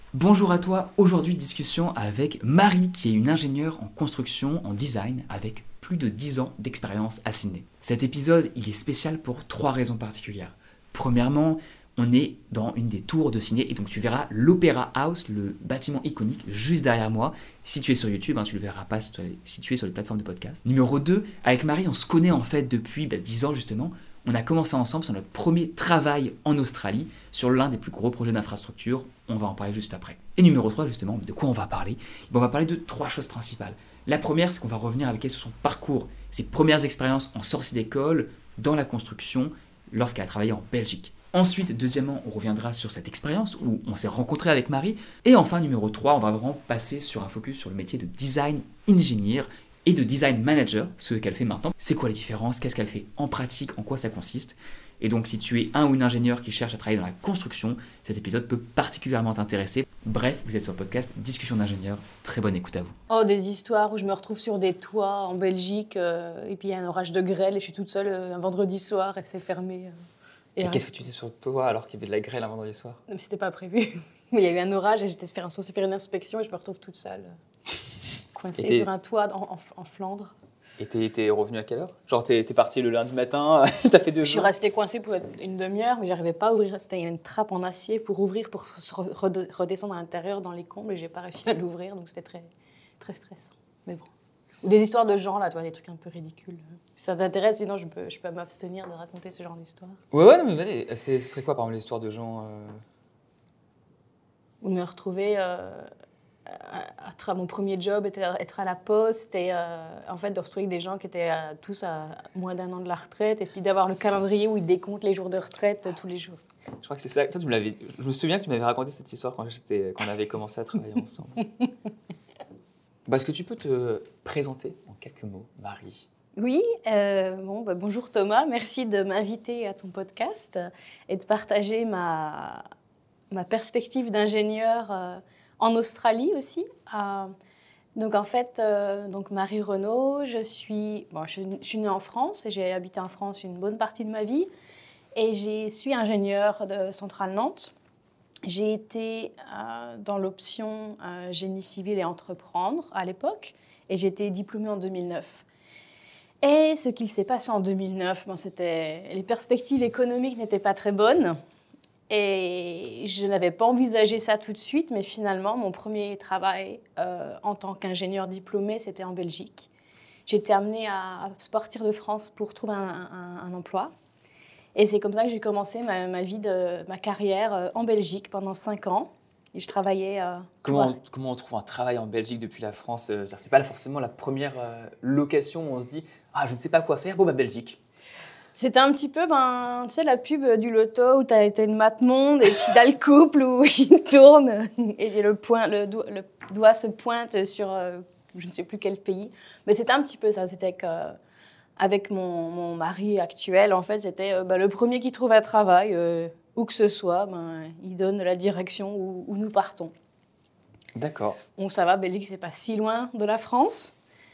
Bonjour à toi, aujourd'hui discussion avec Marie qui est une ingénieure en construction, en design avec plus de 10 ans d'expérience à Sydney. Cet épisode il est spécial pour 3 raisons particulières. Premièrement, on est dans une des tours de Sydney et donc tu verras l'Opera House, le bâtiment iconique juste derrière moi. Si tu es sur YouTube, tu le verras pas si tu es sur les plateformes de podcast. Numéro 2, avec Marie on se connaît en fait depuis 10 ans justement. On a commencé ensemble sur notre premier travail en Australie, sur l'un des plus gros projets d'infrastructure. On va en parler juste après. Et numéro 3, justement, de quoi on va parler ? On va parler de 3 choses principales. La première, c'est qu'on va revenir avec elle sur son parcours, ses premières expériences en sortie d'école, dans la construction, lorsqu'elle a travaillé en Belgique. Ensuite, deuxièmement, on reviendra sur cette expérience où on s'est rencontré avec Marie. Et enfin, numéro 3, on va vraiment passer sur un focus sur le métier de design engineer et de design manager, ce qu'elle fait maintenant. C'est quoi les différences ? Qu'est-ce qu'elle fait en pratique ? En quoi ça consiste ? Et donc, si tu es un ou une ingénieure qui cherche à travailler dans la construction, cet épisode peut particulièrement t'intéresser. Bref, vous êtes sur le podcast Discussion d'ingénieurs. Très bonne écoute à vous. Oh, des histoires où je me retrouve sur des toits en Belgique et puis il y a un orage de grêle et je suis toute seule un vendredi soir et c'est fermé. Et qu'est-ce que tu faisais sur toi alors qu'il y avait de la grêle un vendredi soir ? Non, mais c'était pas prévu. Mais il y a eu un orage et j'étais censée faire une inspection et je me retrouve toute seule, coincée sur un toit en Flandre. Et t'es revenu à quelle heure ? Genre t'es parti le lundi matin, t'as fait 2 jours ? Je suis restée coincée pour une demi-heure, mais j'arrivais pas à ouvrir. Il y avait une trappe en acier pour ouvrir, pour redescendre à l'intérieur dans les combles et j'ai pas réussi à l'ouvrir, donc c'était très, très stressant. Mais bon. Ou des histoires de gens, là, tu vois, des trucs un peu ridicules. Si ça t'intéresse, sinon je peux m'abstenir de raconter ce genre d'histoire. Ouais, non, mais vas-y. Ce serait quoi, par exemple, l'histoire de gens Où me retrouver... mon premier job était être à la poste et en fait de retrouver des gens qui étaient tous à moins d'1 an de la retraite et puis d'avoir le calendrier où ils décomptent les jours de retraite tous les jours. Je crois que c'est ça. Toi, je me souviens que tu m'avais raconté cette histoire quand on avait commencé à travailler ensemble. Est-ce que tu peux te présenter en quelques mots, Marie ? Oui, bonjour Thomas, merci de m'inviter à ton podcast et de partager ma perspective d'ingénieur en Australie aussi. Donc en fait, Marie Renaud, je suis née en France et j'ai habité en France une bonne partie de ma vie. Et je suis ingénieure de Centrale Nantes. J'ai été dans l'option génie civil et entreprendre à l'époque et j'ai été diplômée en 2009. Et ce qu'il s'est passé en 2009, les perspectives économiques n'étaient pas très bonnes. Et je n'avais pas envisagé ça tout de suite, mais finalement, mon premier travail en tant qu'ingénieur diplômé, c'était en Belgique. J'ai été amenée à partir de France pour trouver un emploi. Et c'est comme ça que j'ai commencé ma carrière en Belgique pendant 5 ans. Et je travaillais... Comment on trouve un travail en Belgique depuis la France ? C'est pas forcément la première location où on se dit « Ah, je ne sais pas quoi faire, Belgique ». C'était un petit peu, tu sais, la pub du loto où tu as été une map monde et puis dans le couple où il tourne et le doigt se pointe sur je ne sais plus quel pays. Mais c'était un petit peu ça. C'était qu'avec mon mari actuel, en fait, c'était le premier qui trouve un travail, où que ce soit, il donne la direction où nous partons. D'accord. Donc ça va, Belgique, c'est pas si loin de la France.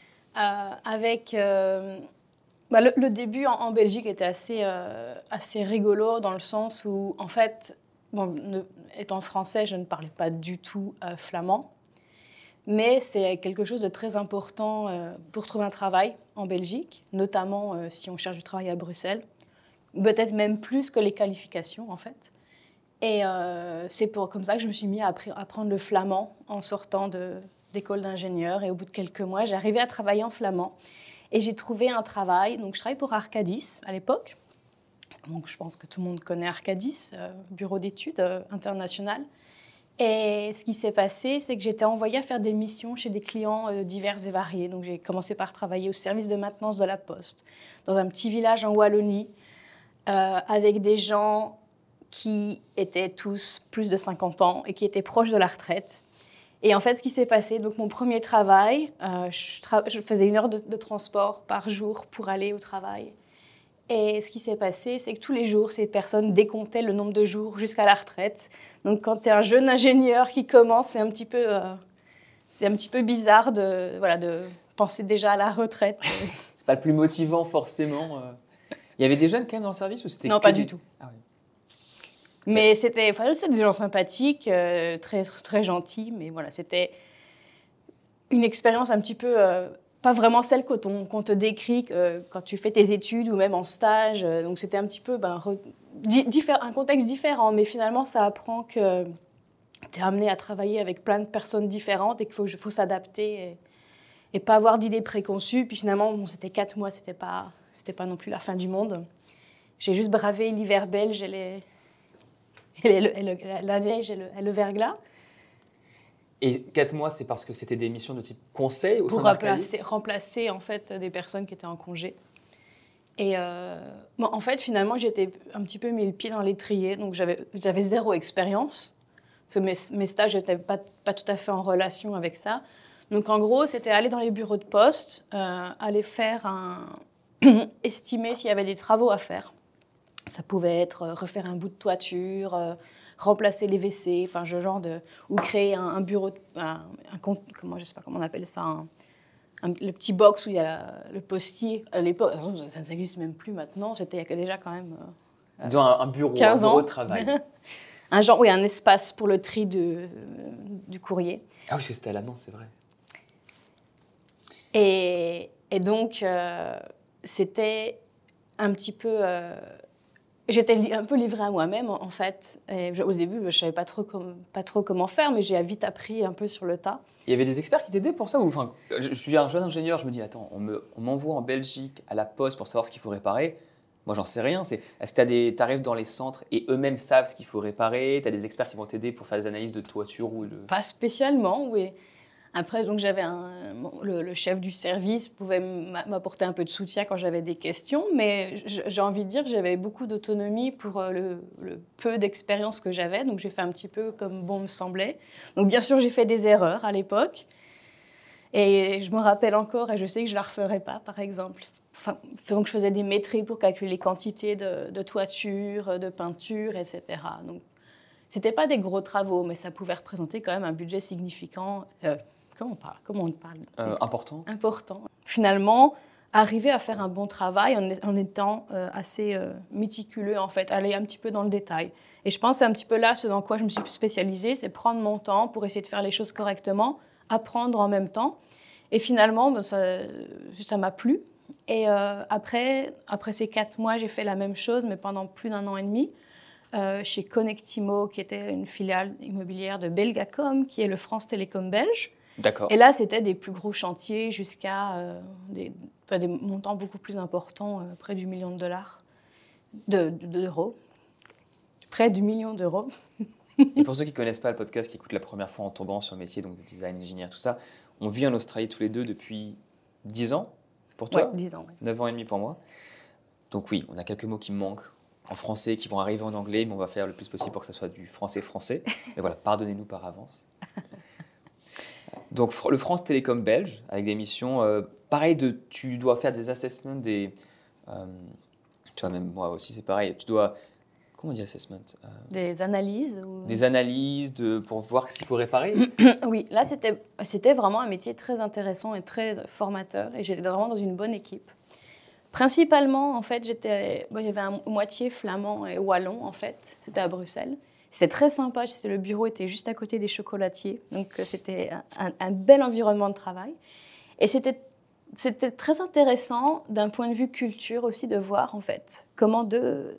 Le début en Belgique était assez rigolo dans le sens où, en fait, étant français, je ne parlais pas du tout flamand. Mais c'est quelque chose de très important pour trouver un travail en Belgique, notamment si on cherche du travail à Bruxelles. Peut-être même plus que les qualifications, en fait. Et c'est comme ça que je me suis mis à apprendre le flamand en sortant d'école d'ingénieur. Et au bout de quelques mois, j'ai arrivé à travailler en flamand. Et j'ai trouvé un travail, donc je travaillais pour Arcadis à l'époque. Donc je pense que tout le monde connaît Arcadis, bureau d'études international. Et ce qui s'est passé, c'est que j'étais envoyée à faire des missions chez des clients divers et variés. Donc j'ai commencé par travailler au service de maintenance de la Poste, dans un petit village en Wallonie, avec des gens qui étaient tous plus de 50 ans et qui étaient proches de la retraite. Et en fait, ce qui s'est passé, donc mon premier travail, je faisais 1 heure de transport par jour pour aller au travail. Et ce qui s'est passé, c'est que tous les jours, ces personnes décomptaient le nombre de jours jusqu'à la retraite. Donc, quand tu es un jeune ingénieur qui commence, c'est un petit peu bizarre de penser déjà à la retraite. C'est pas le plus motivant, forcément. Il y avait des jeunes quand même dans le service ou c'était Non, pas du tout. Ah oui. Mais c'était des gens sympathiques, très, très gentils, mais voilà, c'était une expérience un petit peu, pas vraiment celle qu'on te décrit quand tu fais tes études ou même en stage. Donc c'était un petit peu un contexte différent, mais finalement ça apprend que tu es amené à travailler avec plein de personnes différentes et qu'il faut s'adapter et pas avoir d'idées préconçues. Puis finalement, bon, c'était 4 mois, c'était pas non plus la fin du monde. J'ai juste bravé l'hiver belge et la neige et le verglas. Et 4 mois, c'est parce que c'était des missions de type conseil au sein Pour d'Arcalis? remplacer en fait des personnes qui étaient en congé. Et bon, en fait, finalement, j'étais un petit peu mis le pied dans l'étrier, donc j'avais 0 expérience. Parce que mes stages n'étaient pas tout à fait en relation avec ça. Donc en gros, c'était aller dans les bureaux de poste, aller faire estimer s'il y avait des travaux à faire. Ça pouvait être refaire un bout de toiture, remplacer les WC, enfin ce genre de, ou créer un bureau, je sais pas comment on appelle ça, le petit box où il y a le postier. À l'époque, ça n'existe même plus maintenant. C'était il y a déjà quand même Disons un bureau, 15 un ans. bureau de travail. Un espace pour le tri du courrier. Ah oui, parce que c'était à la main, c'est vrai. Et donc c'était un petit peu. J'étais un peu livrée à moi-même, en fait. Et au début, je ne savais pas trop comment faire, mais j'ai vite appris un peu sur le tas. Il y avait des experts qui t'aidaient pour ça ou, enfin, je suis un jeune ingénieur, je me dis, attends, on m'envoie en Belgique à la poste pour savoir ce qu'il faut réparer. Moi, j'en sais rien. Est-ce que tu arrives dans les centres et eux-mêmes savent ce qu'il faut réparer? Tu as des experts qui vont t'aider pour faire des analyses de toiture ou de... Pas spécialement, oui. Après, donc, j'avais le chef du service pouvait m'apporter un peu de soutien quand j'avais des questions, mais j'ai envie de dire que j'avais beaucoup d'autonomie pour le peu d'expérience que j'avais, donc j'ai fait un petit peu comme bon me semblait. Donc bien sûr, j'ai fait des erreurs à l'époque, et je me rappelle encore, et je sais que je ne la referai pas, par exemple. Enfin, donc je faisais des métries pour calculer les quantités de toiture, de peinture, etc. Donc c'était pas des gros travaux, mais ça pouvait représenter quand même un budget significant. Comment on parle Important. Important. Finalement, arriver à faire un bon travail en étant assez méticuleux, en fait, aller un petit peu dans le détail. Et je pense que c'est un petit peu là ce dans quoi je me suis spécialisée, c'est prendre mon temps pour essayer de faire les choses correctement, apprendre en même temps. Et finalement, ça m'a plu. Et après ces 4 mois, j'ai fait la même chose, mais pendant plus d'1 an et demi, chez Connectimo, qui était une filiale immobilière de Belgacom, qui est le France Télécom belge. D'accord. Et là, c'était des plus gros chantiers jusqu'à des montants beaucoup plus importants, près du million de dollars, d'euros. Près du million d'euros. Et pour ceux qui ne connaissent pas le podcast, qui écoutent la première fois en tombant sur le métier donc de design, ingénieur, tout ça, on vit en Australie tous les deux depuis 10 ans pour toi? Oui, 10 ans. Ouais. 9 ans et demi pour moi. Donc oui, on a quelques mots qui me manquent en français, qui vont arriver en anglais, mais on va faire le plus possible pour que ça soit du français. Mais voilà, pardonnez-nous par avance. Donc le France Télécom belge, avec des missions, pareil, tu dois faire des assessments, tu vois, même moi aussi c'est pareil, tu dois, comment on dit assessment? Des analyses Des analyses pour voir ce qu'il faut réparer. Oui, là c'était vraiment un métier très intéressant et très formateur, et j'étais vraiment dans une bonne équipe. Principalement, en fait, il y avait un moitié flamand et wallon, en fait, c'était à Bruxelles. C'était très sympa, le bureau était juste à côté des chocolatiers, donc c'était un bel environnement de travail. Et c'était très intéressant d'un point de vue culture aussi de voir en fait comment deux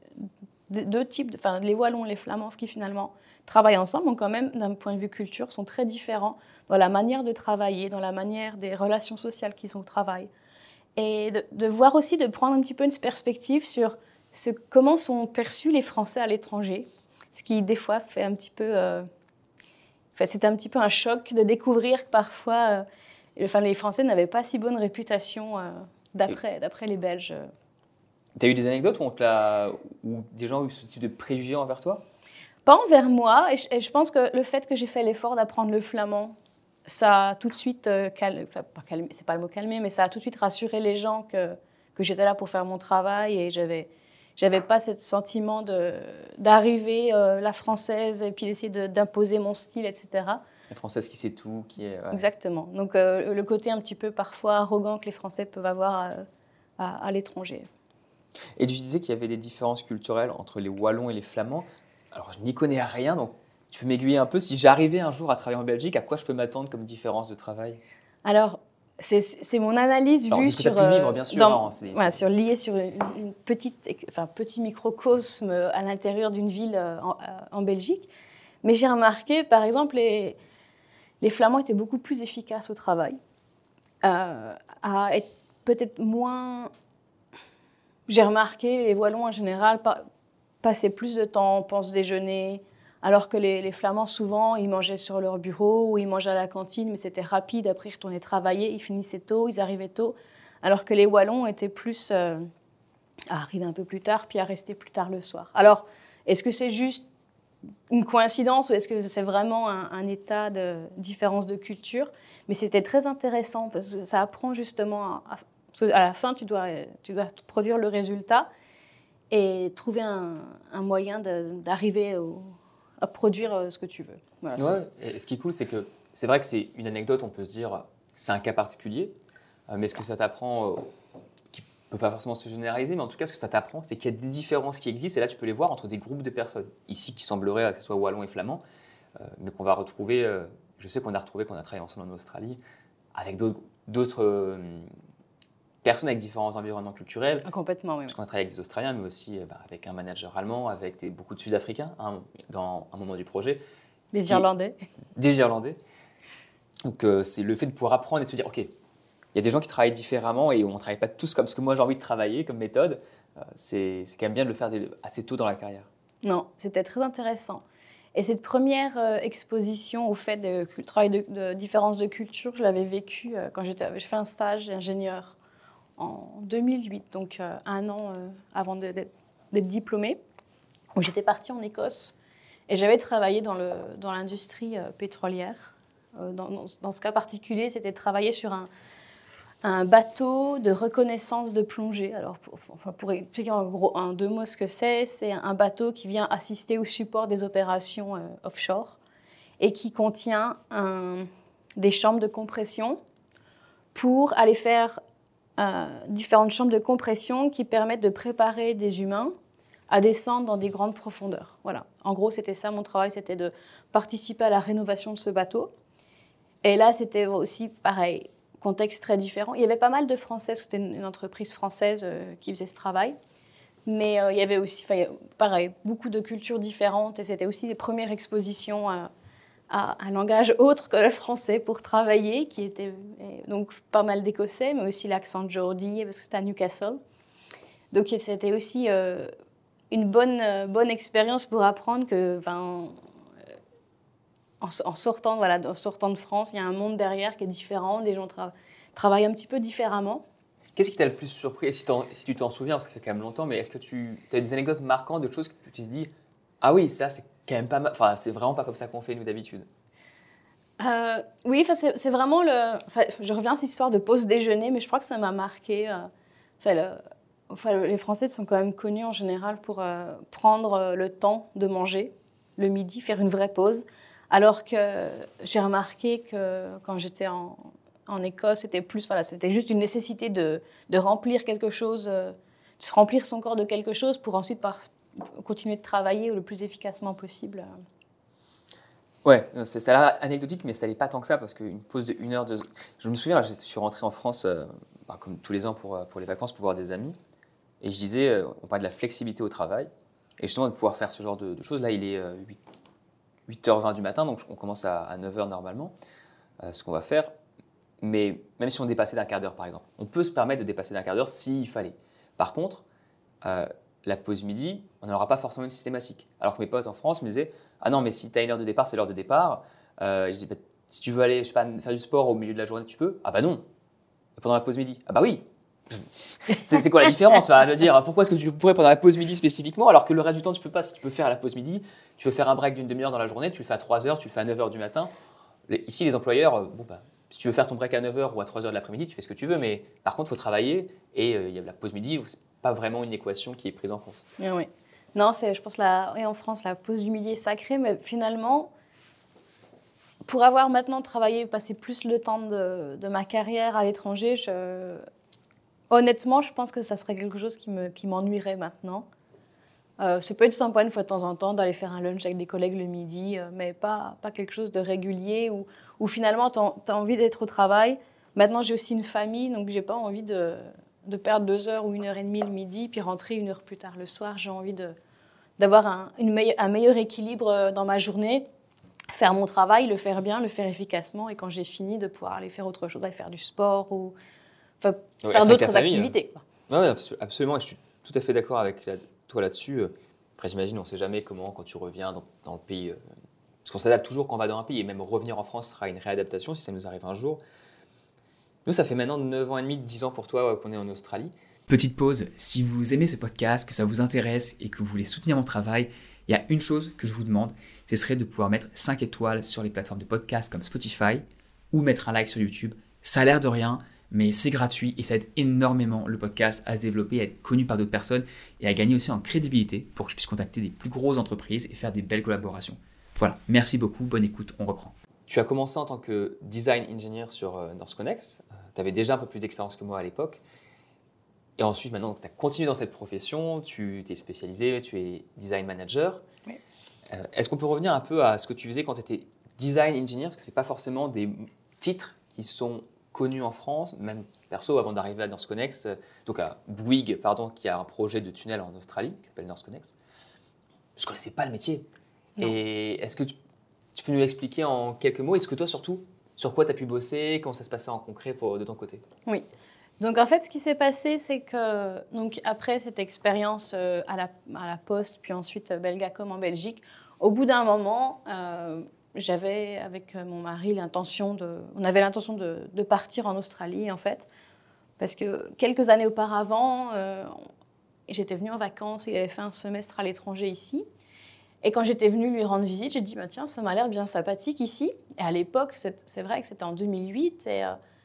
types, les Wallons et les Flamands qui finalement travaillent ensemble, ont quand même d'un point de vue culture sont très différents dans la manière de travailler, dans la manière des relations sociales qu'ils ont au travail. Et de voir aussi, de prendre un petit peu une perspective sur comment sont perçus les Français à l'étranger. Ce qui, des fois, fait un petit peu... c'est un petit peu un choc de découvrir que parfois, les Français n'avaient pas si bonne réputation d'après les Belges. Tu as eu des anecdotes où des gens ont eu ce type de préjugés envers toi? Pas envers moi. Et je pense que le fait que j'ai fait l'effort d'apprendre le flamand, ça a tout de suite calmé, c'est pas le mot calmer, mais ça a tout de suite rassuré les gens que j'étais là pour faire mon travail et j'avais pas ce sentiment d'arriver la française et puis d'essayer d'imposer mon style, etc. La française qui sait tout, qui est... Ouais. Exactement. Donc le côté un petit peu parfois arrogant que les Français peuvent avoir à l'étranger. Et tu disais qu'il y avait des différences culturelles entre les Wallons et les Flamands. Alors, je n'y connais rien, donc tu peux m'aiguiller un peu. Si j'arrivais un jour à travailler en Belgique, à quoi je peux m'attendre comme différence de travail? Alors, c'est mon analyse Alors, vue de ce que tu sur, as pu vivre, bien sûr. dans- Hein, voilà, liée sur une petit microcosme à l'intérieur d'une ville en Belgique. Mais j'ai remarqué, par exemple, les Flamands étaient beaucoup plus efficaces au travail, à être peut-être moins... J'ai remarqué, les Wallons en général passaient plus de temps en pause déjeuner, alors que les Flamands, souvent, ils mangeaient sur leur bureau ou ils mangeaient à la cantine, mais c'était rapide. Après, ils retournaient travailler, ils finissaient tôt, ils arrivaient tôt. Alors que les Wallons étaient plus à arriver un peu plus tard, puis à rester plus tard le soir. Alors, est-ce que c'est juste une coïncidence ou est-ce que c'est vraiment un état de différence de culture? Mais c'était très intéressant parce que ça apprend justement parce qu'à la fin, tu dois produire le résultat et trouver un moyen d'arriver à produire ce que tu veux. Voilà, ouais, et ce qui est cool, c'est que c'est vrai que c'est une anecdote, on peut se dire, c'est un cas particulier, mais ce que ça t'apprend, qui ne peut pas forcément se généraliser, mais en tout cas, ce que ça t'apprend, c'est qu'il y a des différences qui existent, et là, tu peux les voir entre des groupes de personnes, ici, qui semblerait que ce soit wallon et flamand, mais qu'on va retrouver, je sais qu'on a retrouvé, qu'on a travaillé ensemble en Australie, avec d'autres personnes avec différents environnements culturels. Complètement, oui. Parce qu'on a travaillé avec des Australiens, mais aussi avec un manager allemand, avec beaucoup de Sud-Africains dans un moment du projet. Des Irlandais. Des Irlandais. Donc c'est le fait de pouvoir apprendre et de se dire, OK, il y a des gens qui travaillent différemment et on ne travaille pas tous comme ce que moi j'ai envie de travailler comme méthode. C'est quand même bien de le faire assez tôt dans la carrière. Non, c'était très intéressant. Et cette première exposition au fait de travail de différence de culture, je l'avais vécue quand j'ai fait un stage d'ingénieur en 2008, donc un an avant d'être diplômée, où j'étais partie en Écosse et j'avais travaillé dans l'industrie pétrolière. Dans ce cas particulier, c'était travailler sur un bateau de reconnaissance de plongée. Alors, pour expliquer en 2 mots ce que c'est un bateau qui vient assister au support des opérations offshore et qui contient des chambres de compression pour aller faire différentes chambres de compression qui permettent de préparer des humains à descendre dans des grandes profondeurs. Voilà. En gros, c'était ça mon travail, c'était de participer à la rénovation de ce bateau. Et là, c'était aussi pareil, contexte très différent. Il y avait pas mal de Français, c'était une entreprise française qui faisait ce travail. Mais il y avait aussi, pareil, beaucoup de cultures différentes. Et c'était aussi les premières expositions à un langage autre que le français pour travailler, qui était donc pas mal d'écossais, mais aussi l'accent geordie, parce que c'était à Newcastle. Donc c'était aussi une bonne expérience pour apprendre que en sortant de France, il y a un monde derrière qui est différent, les gens travaillent un petit peu différemment. Qu'est-ce qui t'a le plus surpris, si tu t'en souviens, parce que ça fait quand même longtemps, mais est-ce que tu as des anecdotes marquantes, de choses que tu t'es dit, ah oui, ça c'est quand même pas mal, enfin c'est vraiment pas comme ça qu'on fait nous d'habitude? Oui, c'est vraiment je reviens à cette histoire de pause déjeuner, mais je crois que ça m'a marqué. Les Français sont quand même connus en général pour prendre le temps de manger le midi, faire une vraie pause. Alors que j'ai remarqué que quand j'étais en Écosse, c'était juste une nécessité de remplir quelque chose, de se remplir son corps de quelque chose pour ensuite continuer de travailler le plus efficacement possible. Ouais, c'est ça là anecdotique, mais ça n'est pas tant que ça, parce qu'une pause de 1 heure, 2 heures... Je me souviens, je suis rentré en France, comme tous les ans pour les vacances, pour voir des amis, et je disais, on parlait de la flexibilité au travail, et justement de pouvoir faire ce genre de choses. Là, il est 8h20 du matin, donc on commence à 9h normalement, ce qu'on va faire. Mais même si on dépassait d'un quart d'heure, par exemple, on peut se permettre de dépasser d'un quart d'heure s'il fallait. Par contre, la pause midi, on n'aura pas forcément une systématique. Alors que mes potes en France me disaient, ah non, mais si tu as 1 heure de départ, c'est l'heure de départ. Je disais, si tu veux aller, je sais pas, faire du sport au milieu de la journée, tu peux. Ah bah non. Et pendant la pause midi, ah bah oui. C'est quoi la différence? Je veux dire, pourquoi est-ce que tu pourrais pendant la pause midi spécifiquement, alors que le reste du temps, tu peux pas? Si tu peux faire à la pause midi, tu veux faire un break d'une demi-heure dans la journée, tu le fais à 3h, tu le fais à 9h du matin. Ici, les employeurs, si tu veux faire ton break à 9h ou à 3h de l'après-midi, tu fais ce que tu veux, mais par contre, il faut travailler et il y a la pause midi où c'est pas vraiment une équation qui est prise en compte. Oui. Non, je pense en France, la pause du midi est sacrée, mais finalement, pour avoir maintenant passé plus le temps de ma carrière à l'étranger, honnêtement, je pense que ça serait quelque chose qui m'ennuierait maintenant. Ça peut être sympa une fois de temps en temps d'aller faire un lunch avec des collègues le midi, mais pas quelque chose de régulier où finalement tu as envie d'être au travail. Maintenant, j'ai aussi une famille, donc j'ai pas envie de perdre 2 heures ou 1h30 le midi, puis rentrer 1 heure plus tard le soir. J'ai envie d'avoir un meilleur équilibre dans ma journée, faire mon travail, le faire bien, le faire efficacement, et quand j'ai fini, de pouvoir aller faire autre chose, aller faire du sport ou faire d'autres activités. Oui, absolument, et je suis tout à fait d'accord avec toi là-dessus. Après, j'imagine, on ne sait jamais comment, quand tu reviens dans le pays, parce qu'on s'adapte toujours quand on va dans un pays, et même revenir en France sera une réadaptation si ça nous arrive un jour. Nous, ça fait maintenant 9 ans et demi, 10 ans pour toi qu'on est en Australie. Petite pause, si vous aimez ce podcast, que ça vous intéresse et que vous voulez soutenir mon travail, il y a une chose que je vous demande, ce serait de pouvoir mettre 5 étoiles sur les plateformes de podcast comme Spotify ou mettre un like sur YouTube. Ça a l'air de rien, mais c'est gratuit et ça aide énormément le podcast à se développer, à être connu par d'autres personnes et à gagner aussi en crédibilité pour que je puisse contacter des plus grosses entreprises et faire des belles collaborations. Voilà, merci beaucoup, bonne écoute, on reprend. Tu as commencé en tant que design engineer sur NorthConnex. Tu avais déjà un peu plus d'expérience que moi à l'époque. Et ensuite, maintenant, tu as continué dans cette profession, tu t'es spécialisé, tu es design manager. Oui. Est-ce qu'on peut revenir un peu à ce que tu faisais quand tu étais design engineer? Parce que ce n'est pas forcément des titres qui sont connus en France, même perso, avant d'arriver à NorthConnex, donc à Bouygues, qui a un projet de tunnel en Australie, qui s'appelle NorthConnex. Je ne connaissais pas le métier. Non. Et est-ce que tu peux nous l'expliquer en quelques mots? Est-ce que toi, surtout, sur quoi tu as pu bosser? Comment ça se passait en concret de ton côté? Oui. Donc en fait, ce qui s'est passé, c'est que après cette expérience à la Poste, puis ensuite Belgacom en Belgique, au bout d'un moment, j'avais avec mon mari on avait l'intention de partir en Australie en fait, parce que quelques années auparavant, j'étais venue en vacances, il avait fait un semestre à l'étranger ici. Et quand j'étais venue lui rendre visite, j'ai dit tiens, ça m'a l'air bien sympathique ici. Et à l'époque, c'est vrai que c'était en 2008 et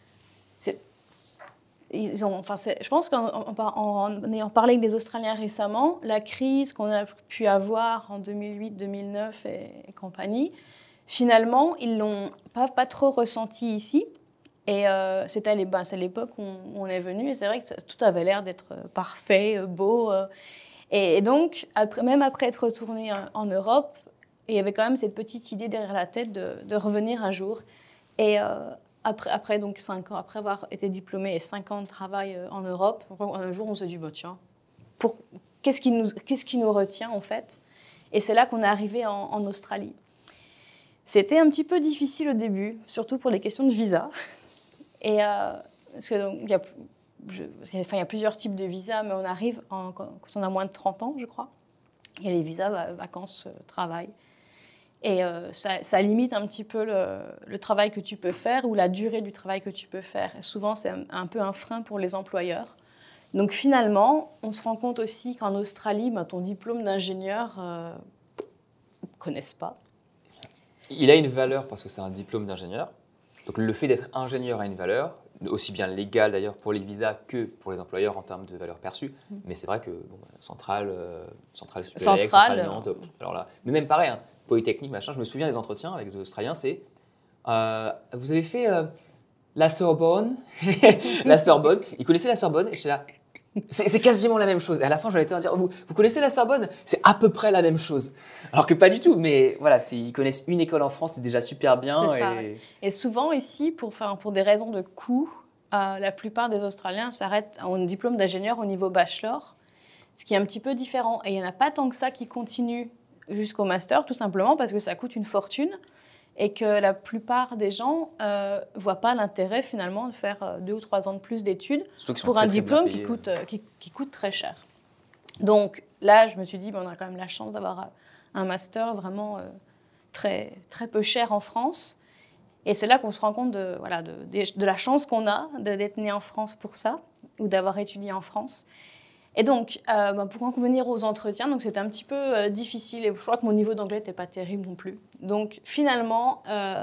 je pense qu'en ayant parlé avec des Australiens récemment, la crise qu'on a pu avoir en 2008, 2009 et compagnie, finalement, ils ne l'ont pas trop ressenti ici. Et c'est l'époque où on est venu. Et c'est vrai que tout avait l'air d'être parfait, beau. Et donc, même après être retournée en Europe, il y avait quand même cette petite idée derrière la tête de revenir un jour. Et après donc 5 ans, après avoir été diplômée et 5 ans de travail en Europe, un jour on s'est dit, tiens, qu'est-ce qui nous retient en fait? Et c'est là qu'on est arrivé en Australie. C'était un petit peu difficile au début, surtout pour les questions de visa. Et parce que il y a plusieurs types de visas, mais on arrive quand on a moins de 30 ans, je crois. Il y a les visas vacances, travail. Et ça limite un petit peu le travail que tu peux faire ou la durée du travail que tu peux faire. Et souvent, c'est un peu un frein pour les employeurs. Donc finalement, on se rend compte aussi qu'en Australie, ton diplôme d'ingénieur, ils ne connaissent pas. Il a une valeur parce que c'est un diplôme d'ingénieur. Donc le fait d'être ingénieur a une valeur, aussi bien légale d'ailleurs pour les visas que pour les employeurs en termes de valeur perçue. Mais c'est vrai que Centrale Supélec, Centrale Nantes, alors là, mais même pareil, Polytechnique, machin, je me souviens des entretiens avec les Australiens, c'est vous avez fait la Sorbonne, la Sorbonne. Ils connaissaient la Sorbonne et j'étais là. C'est quasiment la même chose. Et à la fin, j'en étais à dire, vous connaissez la Sorbonne? C'est à peu près la même chose. Alors que pas du tout. Mais voilà, s'ils connaissent une école en France, c'est déjà super bien. C'est ça. Et souvent ici, pour des raisons de coût, la plupart des Australiens s'arrêtent en diplôme d'ingénieur au niveau bachelor, ce qui est un petit peu différent. Et il n'y en a pas tant que ça qui continuent jusqu'au master, tout simplement parce que ça coûte une fortune et que la plupart des gens ne voient pas l'intérêt finalement de faire 2 ou 3 ans de plus d'études pour un diplôme qui coûte très cher. Donc là, je me suis dit, on a quand même la chance d'avoir un master vraiment très, très peu cher en France. Et c'est là qu'on se rend compte de la chance qu'on a d'être né en France pour ça, ou d'avoir étudié en France. Et donc, pour en venir aux entretiens, donc c'était un petit peu difficile. Et je crois que mon niveau d'anglais n'était pas terrible non plus. Donc, finalement,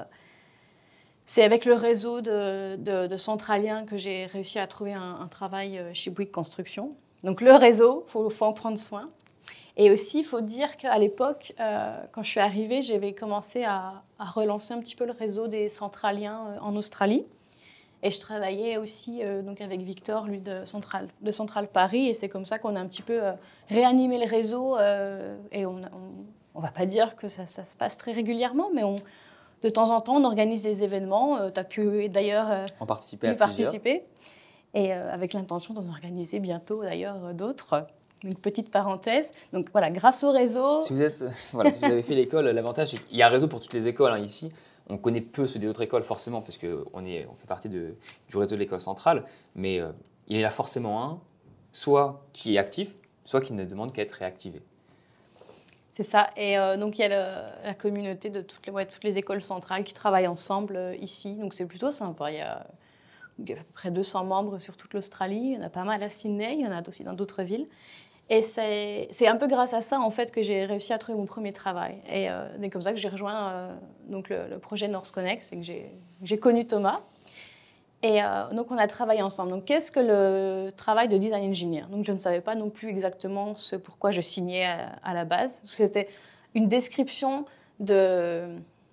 c'est avec le réseau de centraliens que j'ai réussi à trouver un travail chez Bouygues Construction. Donc, le réseau, il faut en prendre soin. Et aussi, il faut dire qu'à l'époque, quand je suis arrivée, j'avais commencé à relancer un petit peu le réseau des centraliens en Australie. Et je travaillais aussi donc avec Victor, lui, de Centrale Paris. Et c'est comme ça qu'on a un petit peu réanimé le réseau. Et on ne va pas dire que ça se passe très régulièrement, mais de temps en temps, on organise des événements. Tu as pu d'ailleurs en participer à participer. Et avec l'intention d'en organiser bientôt d'ailleurs d'autres. Une petite parenthèse. Donc voilà, grâce au réseau... Si vous avez fait l'école, l'avantage, c'est qu'il y a un réseau pour toutes les écoles ici. On connaît peu ceux des autres écoles, forcément, parce qu'on fait partie du réseau de l'école centrale. Mais il y en a forcément un, soit qui est actif, soit qui ne demande qu'à être réactivé. C'est ça. Et donc, il y a la communauté de toutes les écoles centrales qui travaillent ensemble ici. Donc, c'est plutôt sympa. Il y a à peu près 200 membres sur toute l'Australie. Il y en a pas mal à Sydney. Il y en a aussi dans d'autres villes. Et c'est un peu grâce à ça, en fait, que j'ai réussi à trouver mon premier travail. Et c'est comme ça que j'ai rejoint donc le projet North Connect. C'est que j'ai connu Thomas. Et donc, on a travaillé ensemble. Donc, qu'est-ce que le travail de design engineer? Donc, je ne savais pas non plus exactement ce pourquoi je signais à la base. C'était une description de...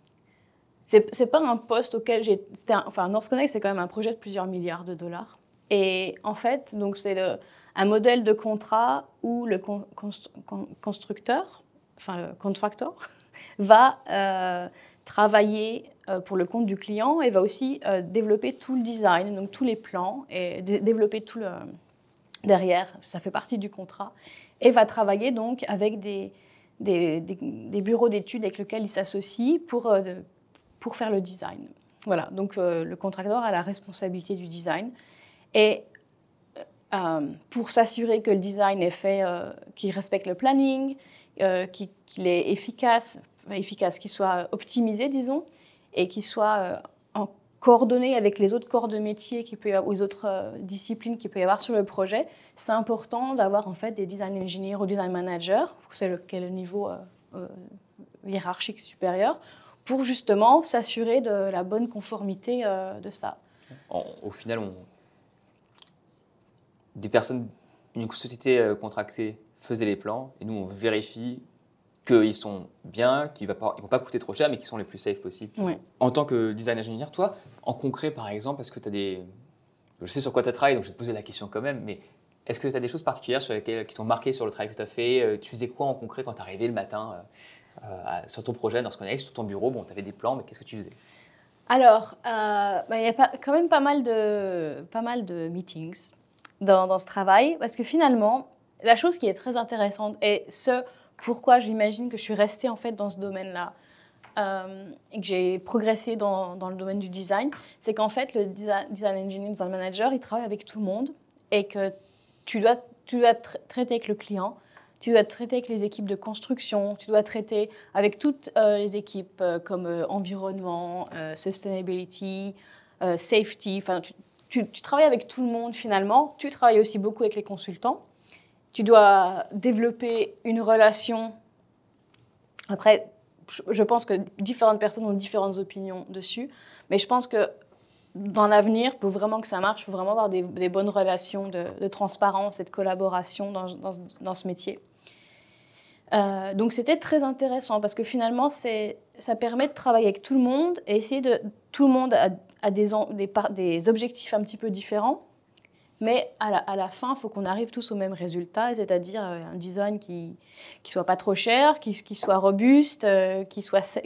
C'est pas un poste auquel j'ai... Enfin, North Connect, c'est quand même un projet de plusieurs milliards de dollars. Et en fait, donc c'est un modèle de contrat où le constructeur, enfin le contractor, va travailler pour le compte du client et va aussi développer tout le design, donc tous les plans et développer tout le derrière. Ça fait partie du contrat et va travailler donc avec des bureaux d'études avec lesquels il s'associe pour faire le design. Voilà, donc le contracteur a la responsabilité du design et pour s'assurer que le design est fait, qu'il respecte le planning, qu'il est efficace, qu'il soit optimisé, disons, et qu'il soit coordonné avec les autres corps de métier ou les autres disciplines qu'il peut y avoir sur le projet. C'est important d'avoir en fait des design engineers ou design managers, c'est le niveau hiérarchique supérieur, pour justement s'assurer de la bonne conformité de ça. Au final, une société contractée faisait les plans et nous, on vérifie qu'ils sont bien, qu'ils ne vont pas coûter trop cher, mais qu'ils sont les plus safe possibles. Oui. En tant que design engineer, toi, en concret, par exemple, est-ce que tu as des... Je sais sur quoi tu as travaillé, donc je vais te poser la question quand même, mais est-ce que tu as des choses particulières qui t'ont marqué sur le travail que tu as fait? Tu faisais quoi en concret quand tu arrivais le matin sur ton projet, dans ce qu'on avait, sur ton bureau? Bon, tu avais des plans, mais qu'est-ce que tu faisais? Alors, il y a quand même pas mal de meetings dans ce travail, parce que finalement, la chose qui est très intéressante, et pourquoi j'imagine que je suis restée en fait dans ce domaine-là, et que j'ai progressé dans le domaine du design, c'est qu'en fait, le design engineer, design manager, il travaille avec tout le monde, et que tu dois traiter avec le client, tu dois traiter avec les équipes de construction, tu dois traiter avec toutes les équipes comme environnement, sustainability, safety. Enfin, tu travailles avec tout le monde finalement. Tu travailles aussi beaucoup avec les consultants. Tu dois développer une relation. Après, je pense que différentes personnes ont différentes opinions dessus, mais je pense que dans l'avenir, pour vraiment que ça marche, il faut vraiment avoir des bonnes relations de transparence et de collaboration dans ce métier. Donc c'était très intéressant parce que finalement, ça permet de travailler avec tout le monde et essayer tout le monde a des objectifs un petit peu différents, mais à la fin, il faut qu'on arrive tous au même résultat, c'est-à-dire un design qui soit pas trop cher, qui soit robuste, qui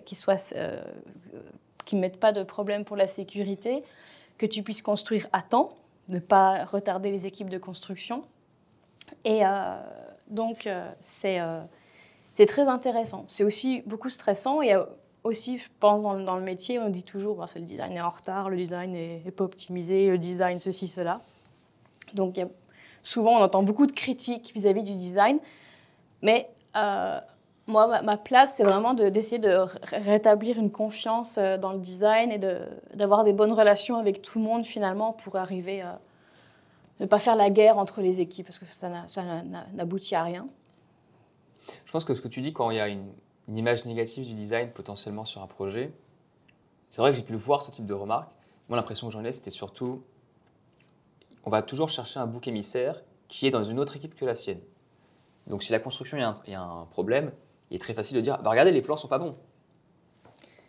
mette pas de problème pour la sécurité, que tu puisses construire à temps, ne pas retarder les équipes de construction. Et donc, c'est très intéressant. C'est aussi beaucoup stressant. Et aussi, je pense, dans le métier, on dit toujours le design est en retard, le design n'est pas optimisé, le design ceci, cela. Donc, souvent, on entend beaucoup de critiques vis-à-vis du design. Mais moi, ma place, c'est vraiment d'essayer de rétablir une confiance dans le design et d'avoir des bonnes relations avec tout le monde, finalement, pour arriver à ne pas faire la guerre entre les équipes, parce que ça n'aboutit à rien. Je pense que ce que tu dis quand il y a une image négative du design potentiellement sur un projet, c'est vrai que j'ai pu le voir, ce type de remarques. Moi, l'impression que j'en ai, c'était surtout, on va toujours chercher un bouc émissaire qui est dans une autre équipe que la sienne. Donc si la construction, il y a un problème, il est très facile de dire, regardez, les plans ne sont pas bons.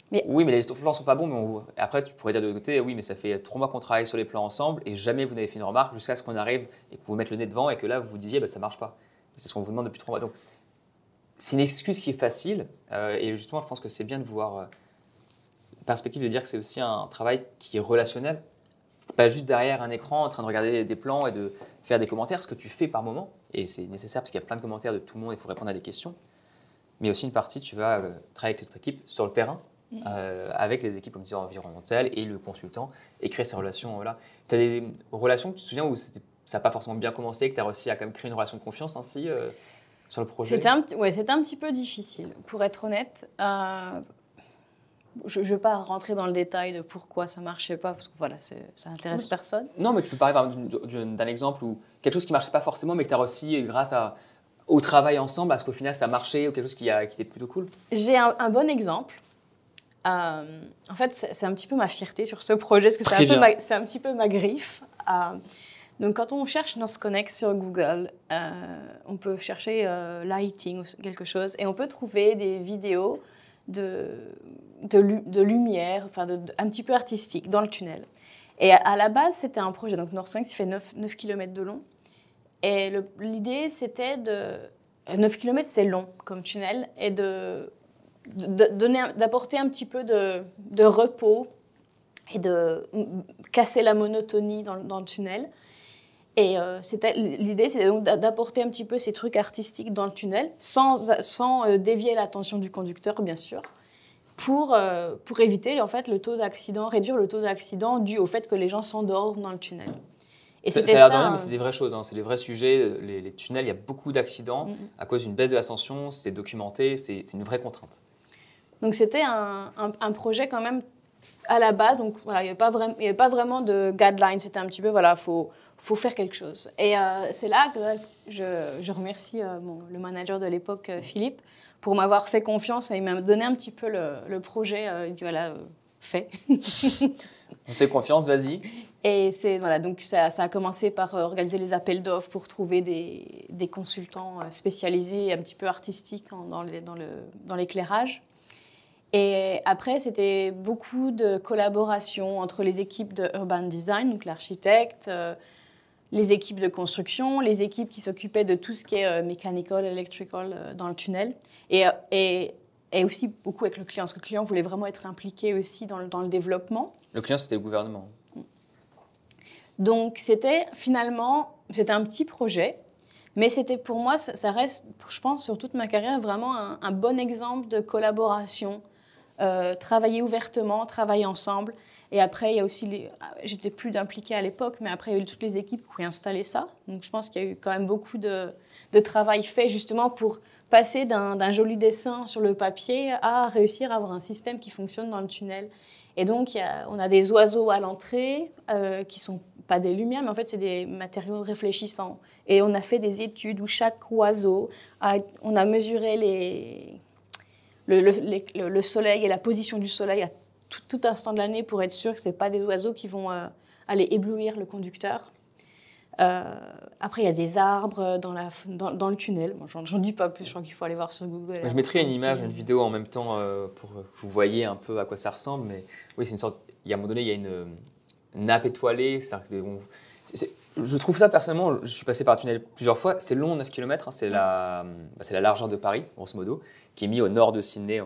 Oui, mais les plans sont pas bons, mais après, tu pourrais dire de l'autre côté, oui, mais ça fait 3 mois qu'on travaille sur les plans ensemble et jamais vous n'avez fait une remarque jusqu'à ce qu'on arrive et que vous mettez le nez devant et que là, vous vous disiez, bah, ça marche pas. C'est ce qu'on vous demande depuis 3 mois. Donc, c'est une excuse qui est facile et justement, je pense que c'est bien de voir la perspective de dire que c'est aussi un travail qui est relationnel. C'est pas juste derrière un écran en train de regarder des plans et de faire des commentaires, ce que tu fais par moment, et c'est nécessaire parce qu'il y a plein de commentaires de tout le monde, il faut répondre à des questions. Mais aussi une partie, tu vas travailler avec toute équipe sur le terrain, avec les équipes environnementales et le consultant, et créer ces relations-là. Tu as des relations, tu te souviens, où ça n'a pas forcément bien commencé, que tu as réussi à quand même créer une relation de confiance ainsi sur le projet? C'était un petit peu difficile, pour être honnête. Je ne vais pas rentrer dans le détail de pourquoi ça ne marchait pas, parce que voilà, ça n'intéresse personne. Non, mais tu peux parler d'un exemple où quelque chose qui ne marchait pas forcément, mais que tu as réussi grâce au travail ensemble, à ce qu'au final ça marchait, ou quelque chose qui était plutôt cool. J'ai un bon exemple. En fait, c'est un petit peu ma fierté sur ce projet, parce que c'est un petit peu ma griffe. Donc, quand on cherche NorthConnect sur Google, on peut chercher lighting ou quelque chose, et on peut trouver des vidéos de lumière, enfin un petit peu artistique, dans le tunnel. Et à la base, c'était un projet, donc NorthConnect, qui fait 9 km de long. Et l'idée, c'était 9 km, c'est long comme tunnel, et d'apporter un petit peu de repos et de casser la monotonie dans le tunnel. Et l'idée, c'était donc d'apporter un petit peu ces trucs artistiques dans le tunnel, sans dévier l'attention du conducteur, bien sûr, pour éviter en fait, réduire le taux d'accident dû au fait que les gens s'endorment dans le tunnel. Et ça a l'air de rien, mais c'est des vraies choses, hein. C'est des vrais sujets. Les tunnels, il y a beaucoup d'accidents à cause d'une baisse de l'ascension, c'était documenté, c'est une vraie contrainte. Donc c'était un projet quand même à la base, donc voilà, il n'y avait pas vraiment de guideline, c'était un petit peu, voilà, faut faire quelque chose. Et c'est là que je remercie le manager de l'époque, Philippe, pour m'avoir fait confiance et il m'a donné un petit peu le projet, il dit voilà, fais. On fait confiance, vas-y. Et donc ça a commencé par organiser les appels d'offres pour trouver des consultants spécialisés, un petit peu artistiques dans l'éclairage. Et après, c'était beaucoup de collaboration entre les équipes de urban design, donc l'architecte, les équipes de construction, les équipes qui s'occupaient de tout ce qui est mechanical, electrical dans le tunnel, et aussi beaucoup avec le client, parce que le client voulait vraiment être impliqué aussi dans le développement. Le client, c'était le gouvernement. Donc, c'était un petit projet, mais c'était pour moi, ça reste, je pense, sur toute ma carrière, vraiment un bon exemple de collaboration, travailler ouvertement, travailler ensemble. Et après, il y a aussi j'étais plus impliquée à l'époque, mais après, il y a eu toutes les équipes qui ont installé ça. Donc, je pense qu'il y a eu quand même beaucoup de travail fait justement pour passer d'un joli dessin sur le papier à réussir à avoir un système qui fonctionne dans le tunnel. Et donc, on a des oiseaux à l'entrée qui ne sont pas des lumières, mais en fait, c'est des matériaux réfléchissants. Et on a fait des études où chaque oiseau, on a mesuré le soleil et la position du soleil à tout instant de l'année pour être sûr que ce n'est pas des oiseaux qui vont aller éblouir le conducteur. Après, il y a des arbres dans le tunnel. Bon, j'en dis pas plus, je crois qu'il faut aller voir sur Google. Je mettrai une image, une vidéo en même temps pour que vous voyez un peu à quoi ça ressemble. Mais oui, c'est une sorte. Il y a un moment donné, il y a une nappe étoilée. Je trouve ça personnellement, je suis passé par le tunnel plusieurs fois. C'est long, 9 km. Hein, c'est la largeur de Paris, grosso modo, qui est mis au nord de Sydney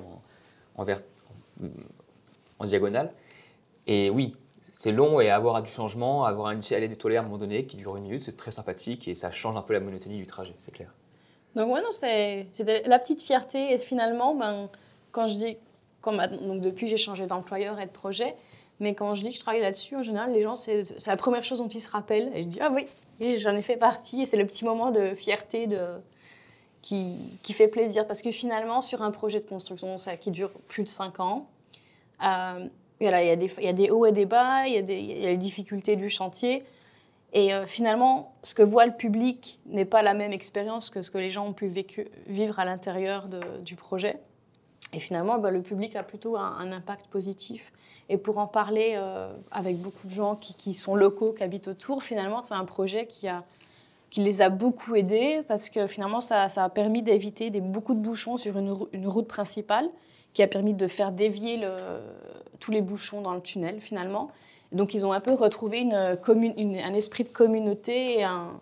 en diagonale. Et oui, c'est long et avoir du changement, avoir une LED étoilée à un moment donné qui dure 1 minute, c'est très sympathique et ça change un peu la monotonie du trajet, c'est clair. Donc ouais, non, c'était la petite fierté. Et finalement, quand je dis, donc depuis j'ai changé d'employeur et de projet, mais quand je dis que je travaille là-dessus, en général, les gens, c'est la première chose dont ils se rappellent. Et je dis, ah oui, j'en ai fait partie. Et c'est le petit moment de fierté qui fait plaisir. Parce que finalement, sur un projet de construction qui dure plus de 5 ans, il y a des hauts et des bas, il y a les difficultés du chantier. Et finalement, ce que voit le public n'est pas la même expérience que ce que les gens ont pu vivre à l'intérieur du projet. Et finalement, le public a plutôt un impact positif. Et pour en parler avec beaucoup de gens qui sont locaux, qui habitent autour, finalement, c'est un projet qui les a beaucoup aidés parce que finalement, ça a permis d'éviter beaucoup de bouchons sur une route principale qui a permis de faire dévier tous les bouchons dans le tunnel, finalement. Donc, ils ont un peu retrouvé un esprit de communauté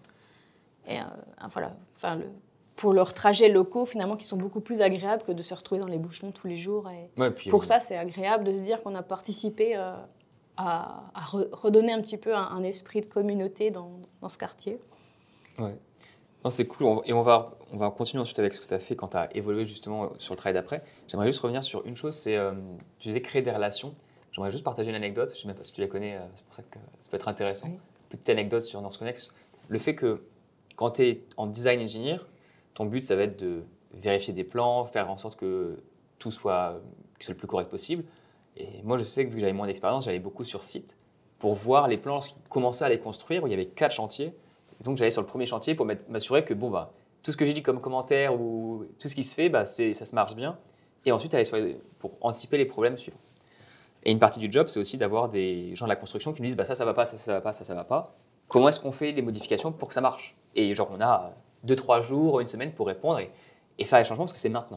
pour leurs trajets locaux, finalement, qui sont beaucoup plus agréables que de se retrouver dans les bouchons tous les jours. Pour ça, c'est agréable de se dire qu'on a participé à redonner un petit peu un esprit de communauté dans ce quartier. Ouais. Non, c'est cool. Et on va continuer ensuite avec ce que tu as fait quand tu as évolué justement sur le travail d'après. J'aimerais juste revenir sur une chose, c'est tu disais créer des relations. J'aimerais juste partager une anecdote, je ne sais même pas si tu la connais, c'est pour ça que ça peut être intéressant. Oui. Petite anecdote sur North Connect. Le fait que quand tu es en design engineer, ton but, ça va être de vérifier des plans, faire en sorte que tout soit le plus correct possible. Et moi, je sais que vu que j'avais moins d'expérience, j'allais beaucoup sur site pour voir les plans lorsqu'ils commençaient à les construire, où il y avait 4 chantiers. Et donc, j'allais sur le premier chantier pour m'assurer que tout ce que j'ai dit comme commentaire ou tout ce qui se fait, ça se marche bien. Et ensuite, aller pour anticiper les problèmes suivants. Et une partie du job, c'est aussi d'avoir des gens de la construction qui nous disent ça va pas, ça va pas, ça va pas. Comment est-ce qu'on fait les modifications pour que ça marche? Et on a 2-3 jours, une semaine pour répondre et faire les changements parce que c'est maintenant.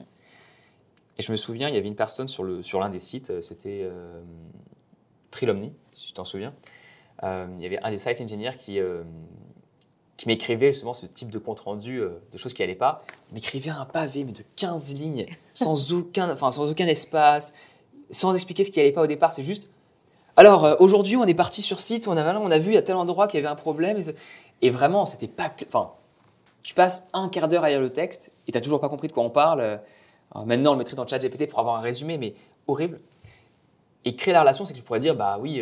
Et je me souviens, il y avait une personne sur l'un des sites, c'était Trilomni, si tu t'en souviens. Il y avait un des site engineers qui m'écrivait justement ce type de compte-rendu de choses qui n'allaient pas. Il m'écrivait un pavé mais de 15 lignes, sans aucun espace, sans expliquer ce qui n'allait pas au départ. C'est juste, alors aujourd'hui on est parti sur site, on a vu à tel endroit qu'il y avait un problème. Et vraiment, c'était pas... tu passes un quart d'heure à lire le texte et tu n'as toujours pas compris de quoi on parle. Maintenant, on le mettrait dans ChatGPT pour avoir un résumé, mais horrible. Et créer la relation, c'est que tu pourrais dire,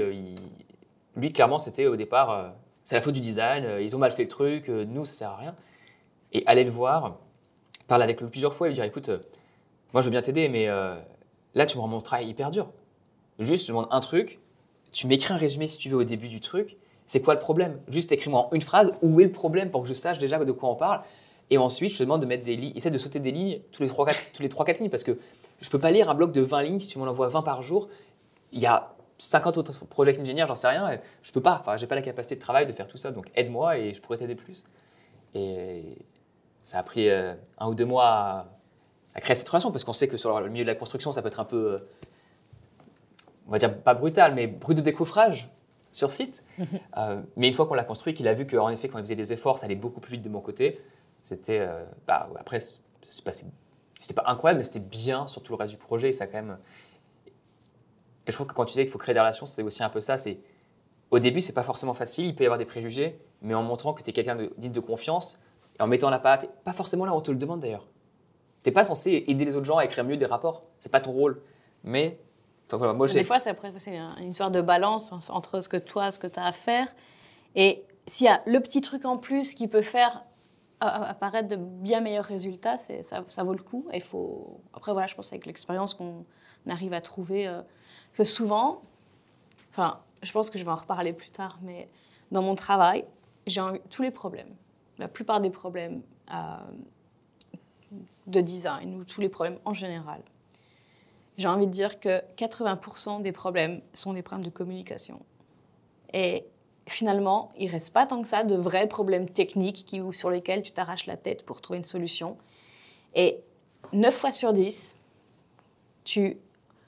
lui, clairement, c'était au départ, c'est la faute du design, ils ont mal fait le truc, nous, ça sert à rien. Et aller le voir, parler avec lui plusieurs fois et lui dire, écoute, moi, je veux bien t'aider, mais là, tu me rends mon travail hyper dur. Juste, je te demande un truc, tu m'écris un résumé si tu veux au début du truc, c'est quoi le problème? Juste écris-moi en une phrase où est le problème pour que je sache déjà de quoi on parle. Et ensuite, je te demande de mettre des lignes, essaie de sauter des lignes tous les 3-4 lignes parce que je ne peux pas lire un bloc de 20 lignes si tu m'en envoies 20 par jour. Il y a 50 autres project engineers, j'en sais rien. Je peux pas, j'ai pas la capacité de travail de faire tout ça. Donc aide-moi et je pourrais t'aider plus. Et ça a pris 1 ou 2 mois à créer cette relation parce qu'on sait que sur le milieu de la construction, ça peut être un peu, on va dire pas brutal, mais brut de décoffrage sur site. Mais une fois qu'on l'a construit, qu'il a vu qu'en effet, quand il faisait des efforts, ça allait beaucoup plus vite de mon côté. C'était, après, c'était pas incroyable, mais c'était bien sur tout le reste du projet. Et ça, quand même. Et je trouve que quand tu dis qu'il faut créer des relations, c'est aussi un peu ça. Au début, c'est pas forcément facile. Il peut y avoir des préjugés, mais en montrant que tu es quelqu'un digne de confiance et en mettant la patte, pas forcément là où on te le demande d'ailleurs. Tu n'es pas censé aider les autres gens à écrire mieux des rapports. C'est pas ton rôle. Mais voilà, moi, des fois, c'est une histoire de balance entre ce que tu as à faire. Et s'il y a le petit truc en plus qui peut faire apparaître de bien meilleurs résultats, ça vaut le coup. Et après, voilà, je pense avec l'expérience qu'on arrive à trouver que souvent, je pense que je vais en reparler plus tard, mais dans mon travail, tous les problèmes, la plupart des problèmes de design ou tous les problèmes en général, j'ai envie de dire que 80% des problèmes sont des problèmes de communication. Et finalement, il ne reste pas tant que ça de vrais problèmes techniques sur lesquels tu t'arraches la tête pour trouver une solution. Et 9 fois sur 10, si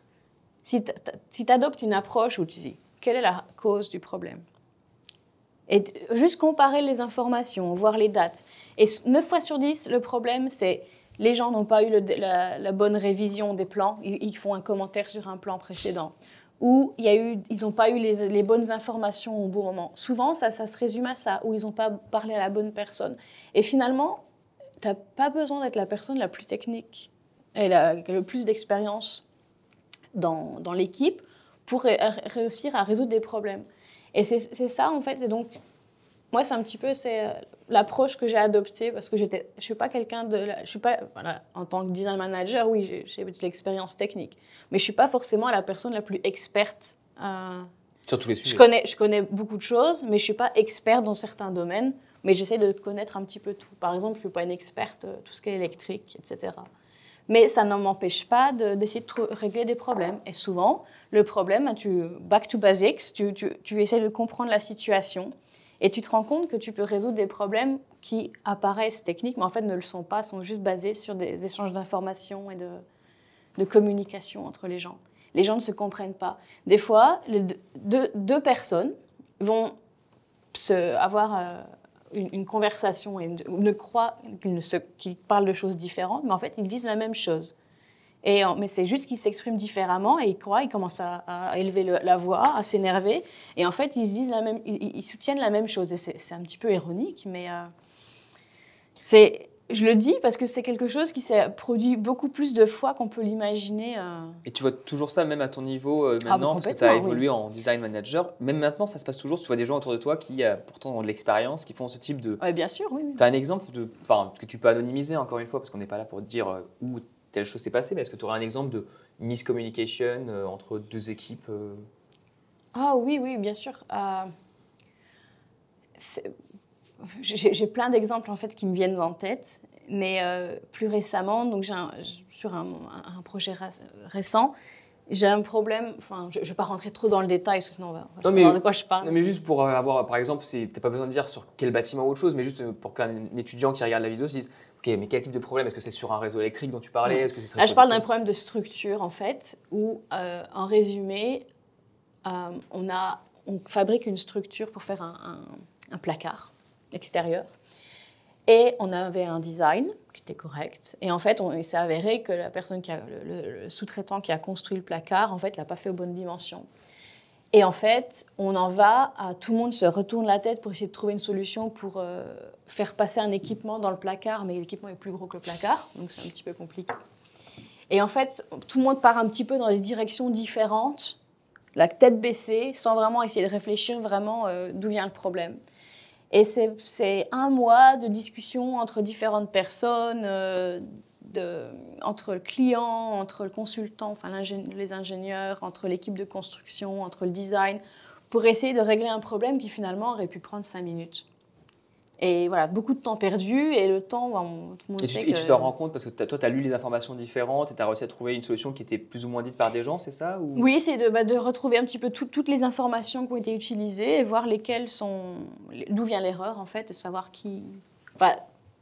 tu adoptes une approche où tu dis quelle est la cause du problème, et juste comparer les informations, voir les dates. Et 9 fois sur 10, le problème, c'est les gens n'ont pas eu la bonne révision des plans, ils font un commentaire sur un plan précédent. Ou ils n'ont pas eu les bonnes informations au bon moment. Souvent, ça se résume à ça, ou ils n'ont pas parlé à la bonne personne. Et finalement, tu n'as pas besoin d'être la personne la plus technique et qui a le plus d'expérience dans l'équipe pour réussir à résoudre des problèmes. Et c'est ça, en fait. Donc, moi, c'est un petit peu l'approche que j'ai adoptée parce que je suis pas quelqu'un en tant que design manager, oui, j'ai de l'expérience technique. Mais je ne suis pas forcément la personne la plus experte. Sur tous les sujets. Je connais beaucoup de choses, mais je ne suis pas experte dans certains domaines. Mais j'essaie de connaître un petit peu tout. Par exemple, je ne suis pas une experte tout ce qui est électrique, etc. Mais ça ne m'empêche pas d'essayer de régler des problèmes. Et souvent, le problème, back to basics, tu essaies de comprendre la situation et tu te rends compte que tu peux résoudre des problèmes qui apparaissent techniques, mais en fait ne le sont pas, sont juste basés sur des échanges d'informations et de communication entre les gens. Les gens ne se comprennent pas. Des fois, deux personnes vont avoir une conversation et ne croient qu'ils parlent de choses différentes, mais en fait, ils disent la même chose. Mais c'est juste qu'ils s'expriment différemment et ils commencent à élever la voix, à s'énerver. Et en fait, ils soutiennent la même chose. Et c'est un petit peu ironique, mais je le dis parce que c'est quelque chose qui s'est produit beaucoup plus de fois qu'on peut l'imaginer. Et tu vois toujours ça, même à ton niveau maintenant, parce que tu as évolué en design manager. Même maintenant, ça se passe toujours. Tu vois des gens autour de toi qui, pourtant, ont de l'expérience, qui font ce type de... Oui, bien sûr, oui. Tu as un exemple que tu peux anonymiser, encore une fois, parce qu'on n'est pas là pour te dire où telle chose s'est passée, mais est-ce que tu aurais un exemple de miscommunication entre deux équipes Ah oui, bien sûr. J'ai plein d'exemples en fait qui me viennent en tête, mais plus récemment, donc sur un projet récent, j'ai un problème. Enfin, je ne vais pas rentrer trop dans le détail, sinon on va savoir de quoi je parle. Non, mais juste pour avoir, par exemple, tu n'as pas besoin de dire sur quel bâtiment ou autre chose, mais juste pour qu'un étudiant qui regarde la vidéo se dise, ok, mais quel type de problème? Est-ce que c'est sur un réseau électrique dont tu parlais? Est-ce que Là, je parle d'un problème de structure en fait, où en résumé, on fabrique une structure pour faire un placard extérieur. Et on avait un design qui était correct. Et en fait, il s'est avéré que la personne le sous-traitant qui a construit le placard, en fait, l'a pas fait aux bonnes dimensions. Et en fait, tout le monde se retourne la tête pour essayer de trouver une solution pour faire passer un équipement dans le placard, mais l'équipement est plus gros que le placard, donc c'est un petit peu compliqué. Et en fait, tout le monde part un petit peu dans des directions différentes, la tête baissée, sans vraiment essayer de réfléchir vraiment d'où vient le problème. Et c'est un mois de discussion entre différentes personnes, entre le client, entre le consultant, enfin les ingénieurs, entre l'équipe de construction, entre le design, pour essayer de régler un problème qui finalement aurait pu prendre 5 minutes. Et voilà, beaucoup de temps perdu, et le temps, tout le monde sait que... Et tu te rends compte, parce que toi, tu as lu les informations différentes, et tu as réussi à trouver une solution qui était plus ou moins dite par des gens, c'est ça ou... Oui, c'est de retrouver un petit peu toutes les informations qui ont été utilisées, et voir d'où vient l'erreur, en fait, et savoir qui... Enfin,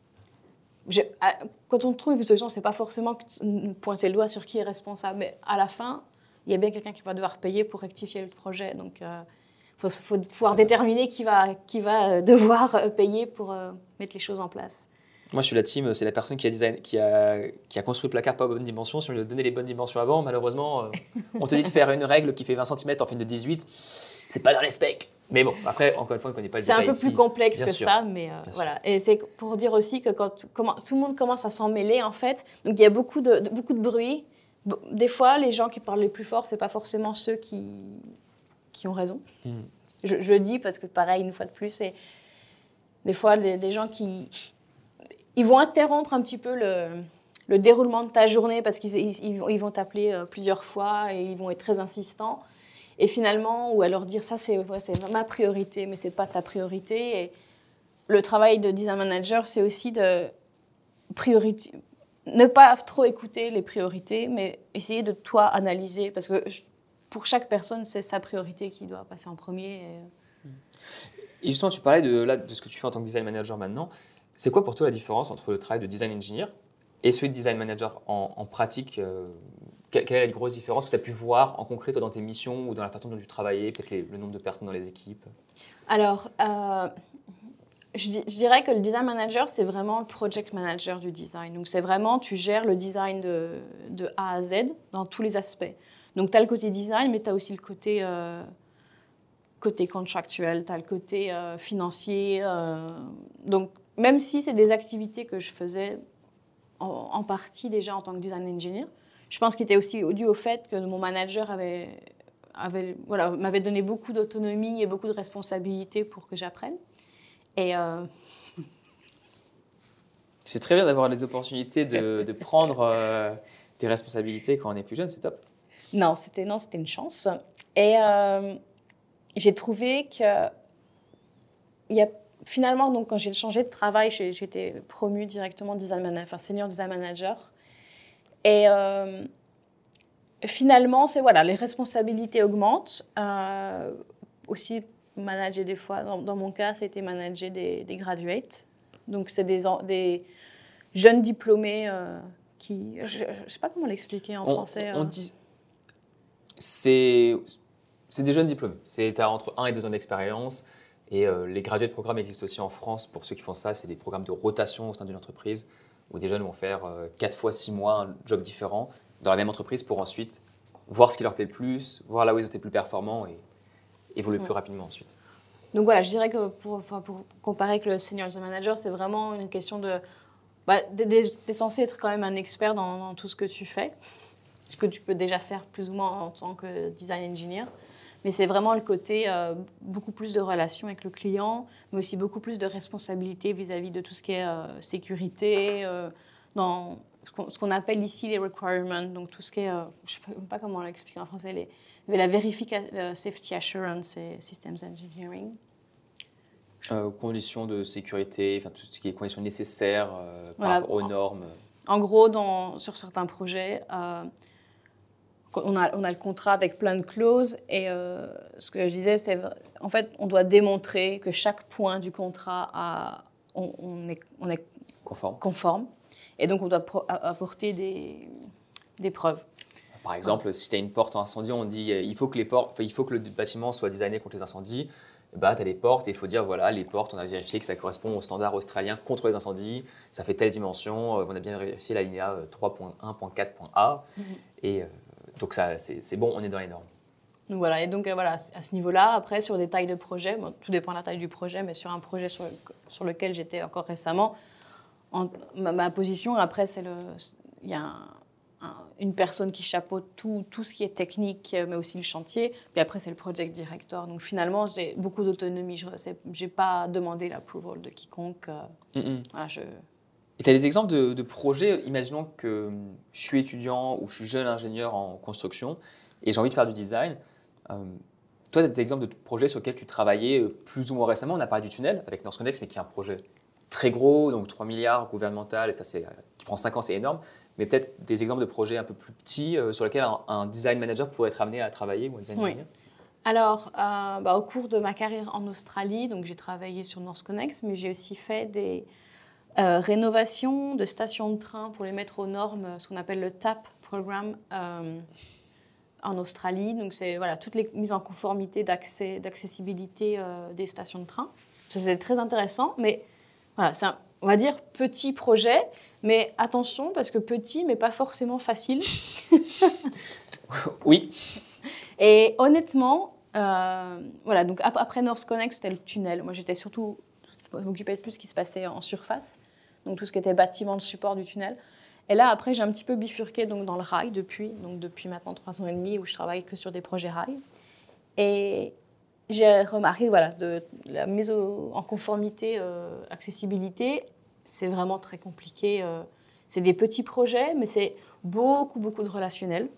quand on trouve une solution, c'est pas forcément pointer le doigt sur qui est responsable, mais à la fin, il y a bien quelqu'un qui va devoir payer pour rectifier le projet, donc... Il faut pouvoir déterminer qui va devoir payer pour mettre les choses en place. Moi, je suis la team, c'est la personne qui a construit le placard pas aux bonnes dimensions. Si on lui a donné les bonnes dimensions avant, malheureusement, on te dit de faire une règle qui fait 20 cm en fin de 18. C'est pas dans les specs. Mais bon, après, encore une fois, on ne connaît pas le détail. C'est un peu plus complexe que ça, mais voilà. Et c'est pour dire aussi que quand tout le monde commence à s'en mêler, en fait, donc il y a beaucoup de bruit. Des fois, les gens qui parlent les plus fort, c'est pas forcément ceux qui ont raison. Je le dis parce que, pareil, une fois de plus, c'est des fois des gens ils vont interrompre un petit peu le déroulement de ta journée parce qu'ils vont t'appeler plusieurs fois et ils vont être très insistants. Et finalement, ou à leur dire, ça, c'est ma priorité, mais c'est pas ta priorité. Et le travail de design manager, c'est aussi de ne pas trop écouter les priorités, mais essayer de toi analyser, parce que pour chaque personne, c'est sa priorité qui doit passer en premier. Et justement, tu parlais de ce que tu fais en tant que design manager maintenant. C'est quoi pour toi la différence entre le travail de design engineer et celui de design manager en pratique quelle est la grosse différence que tu as pu voir en concret toi, dans tes missions ou dans la façon dont tu travaillais, peut-être le nombre de personnes dans les équipes? Alors, je dirais que le design manager, c'est vraiment le project manager du design. Donc, c'est vraiment, tu gères le design de A à Z dans tous les aspects. Donc, tu as le côté design, mais tu as aussi le côté contractuel, tu as le côté financier. Donc, même si c'est des activités que je faisais en partie déjà en tant que design engineer, je pense qu'il était aussi dû au fait que mon manager m'avait donné beaucoup d'autonomie et beaucoup de responsabilités pour que j'apprenne. Et c'est très bien d'avoir les opportunités de prendre tes responsabilités quand on est plus jeune, c'est top. Non, c'était une chance. Et j'ai trouvé que finalement, donc, quand j'ai changé de travail, j'étais promue directement senior design manager. Et finalement, les responsabilités augmentent. Aussi, manager des fois, dans mon cas, c'était manager des graduates. Donc, c'est des jeunes diplômés qui... Je ne sais pas comment l'expliquer en français. On dit... C'est des jeunes diplômés. Tu as entre 1 et 2 ans d'expérience. Et les graduate programmes existent aussi en France. Pour ceux qui font ça, c'est des programmes de rotation au sein d'une entreprise où des jeunes vont faire 4 fois 6 mois un job différent dans la même entreprise pour ensuite voir ce qui leur plaît le plus, voir là où ils ont été plus performants et évoluer plus rapidement ensuite. Donc voilà, je dirais que pour comparer avec le senior manager, c'est vraiment une question de... t'es censé être quand même un expert dans tout ce que tu fais, ce que tu peux déjà faire plus ou moins en tant que design engineer. Mais c'est vraiment le côté beaucoup plus de relations avec le client, mais aussi beaucoup plus de responsabilité vis-à-vis de tout ce qui est sécurité, dans ce qu'on appelle ici les requirements, donc tout ce qui est, je ne sais pas comment l'expliquer en français, la vérification, safety assurance et systems engineering. Conditions de sécurité, tout ce qui est conditions nécessaires par rapport aux normes. En gros, sur certains projets, on a le contrat avec plein de clauses et ce que je disais, c'est en fait, on doit démontrer que chaque point du contrat, on est conforme. Et donc, on doit apporter des preuves. Par exemple, si tu as une porte en incendie, on dit il faut que le bâtiment soit designé contre les incendies. Tu as les portes et il faut dire voilà, les portes, on a vérifié que ça correspond aux standards australiens contre les incendies, ça fait telle dimension, on a bien vérifié l'alinéa 3.1.4.a. Et donc, c'est bon, on est dans les normes. Donc voilà, et donc à ce niveau-là, après, sur des tailles de projet, tout dépend de la taille du projet, mais sur un projet sur lequel j'étais encore récemment, ma position, après, il y a une personne qui chapeaute tout ce qui est technique, mais aussi le chantier, puis après, c'est le project director. Donc finalement, j'ai beaucoup d'autonomie, je n'ai pas demandé l'approval de quiconque. Voilà, Et tu as des exemples de projets, imaginons que je suis étudiant ou je suis jeune ingénieur en construction et j'ai envie de faire du design. Toi, tu as des exemples de projets sur lesquels tu travaillais plus ou moins récemment. On a parlé du tunnel avec North Connex, mais qui est un projet très gros, donc 3 milliards gouvernemental, et ça, qui prend 5 ans, c'est énorme. Mais peut-être des exemples de projets un peu plus petits sur lesquels un design manager pourrait être amené à travailler ou un design engineer. Alors, au cours de ma carrière en Australie, donc j'ai travaillé sur North Connex, mais j'ai aussi fait des rénovations de stations de train pour les mettre aux normes, ce qu'on appelle le TAP programme en Australie. Donc, c'est toutes les mises en conformité d'accessibilité des stations de train. Ça, c'est très intéressant, mais voilà, c'est on va dire petit projet, mais attention, parce que petit, mais pas forcément facile. Oui. Et honnêtement, donc après North Connex, c'était le tunnel. Moi, j'étais surtout m'occupais de plus de ce qui se passait en surface, donc tout ce qui était bâtiment de support du tunnel. Et là, après, j'ai un petit peu bifurqué donc, dans le rail depuis maintenant 3 ans et demi, où je travaille que sur des projets rail. Et j'ai remarqué, de la mise en conformité, accessibilité, c'est vraiment très compliqué. C'est des petits projets, mais c'est beaucoup de relationnel.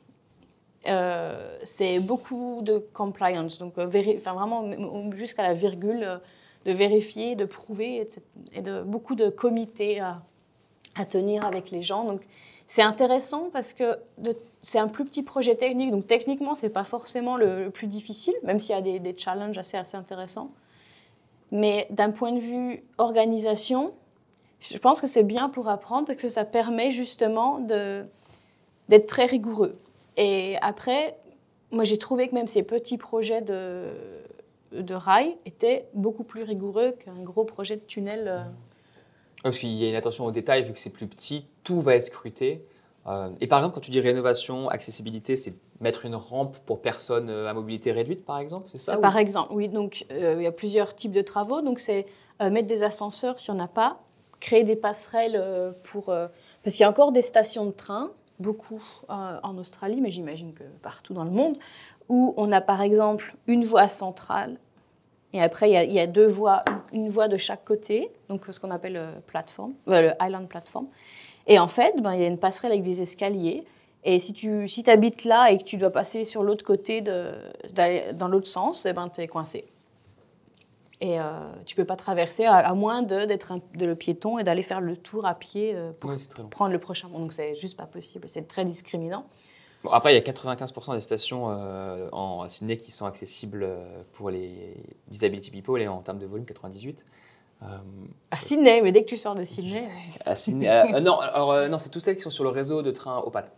C'est beaucoup de compliance, donc vraiment jusqu'à la virgule, de vérifier, de prouver, etc., et beaucoup de comités à tenir avec les gens. Donc, c'est intéressant parce que c'est un plus petit projet technique, donc techniquement, ce n'est pas forcément le plus difficile, même s'il y a des challenges assez intéressants. Mais d'un point de vue organisation, je pense que c'est bien pour apprendre parce que ça permet justement d'être très rigoureux. Et après, moi, j'ai trouvé que même ces petits projets de rail étaient beaucoup plus rigoureux qu'un gros projet de tunnel. Parce qu'il y a une attention aux détails, vu que c'est plus petit, tout va être scruté. Et par exemple, quand tu dis rénovation, accessibilité, c'est mettre une rampe pour personnes à mobilité réduite, par exemple, c'est ça Par exemple, oui. Donc, il y a plusieurs types de travaux. Donc, c'est mettre des ascenseurs s'il n'y en a pas, créer des passerelles parce qu'il y a encore des stations de train, beaucoup en Australie, mais j'imagine que partout dans le monde, où on a par exemple une voie centrale, et après il y a 2 voies, une voie de chaque côté, donc ce qu'on appelle le island platform. Et en fait, il y a une passerelle avec des escaliers, et si tu habites là et que tu dois passer sur l'autre côté, dans l'autre sens, tu es coincé. Et tu ne peux pas traverser à moins d'être le piéton et d'aller faire le tour à pied pour prendre le prochain. Donc, c'est juste pas possible. C'est très discriminant. Bon, après, il y a 95% des stations à Sydney qui sont accessibles pour les disability people, et en termes de volume, 98%. À Sydney, mais dès que tu sors de Sydney... À Sydney, non, c'est toutes celles qui sont sur le réseau de trains Opal.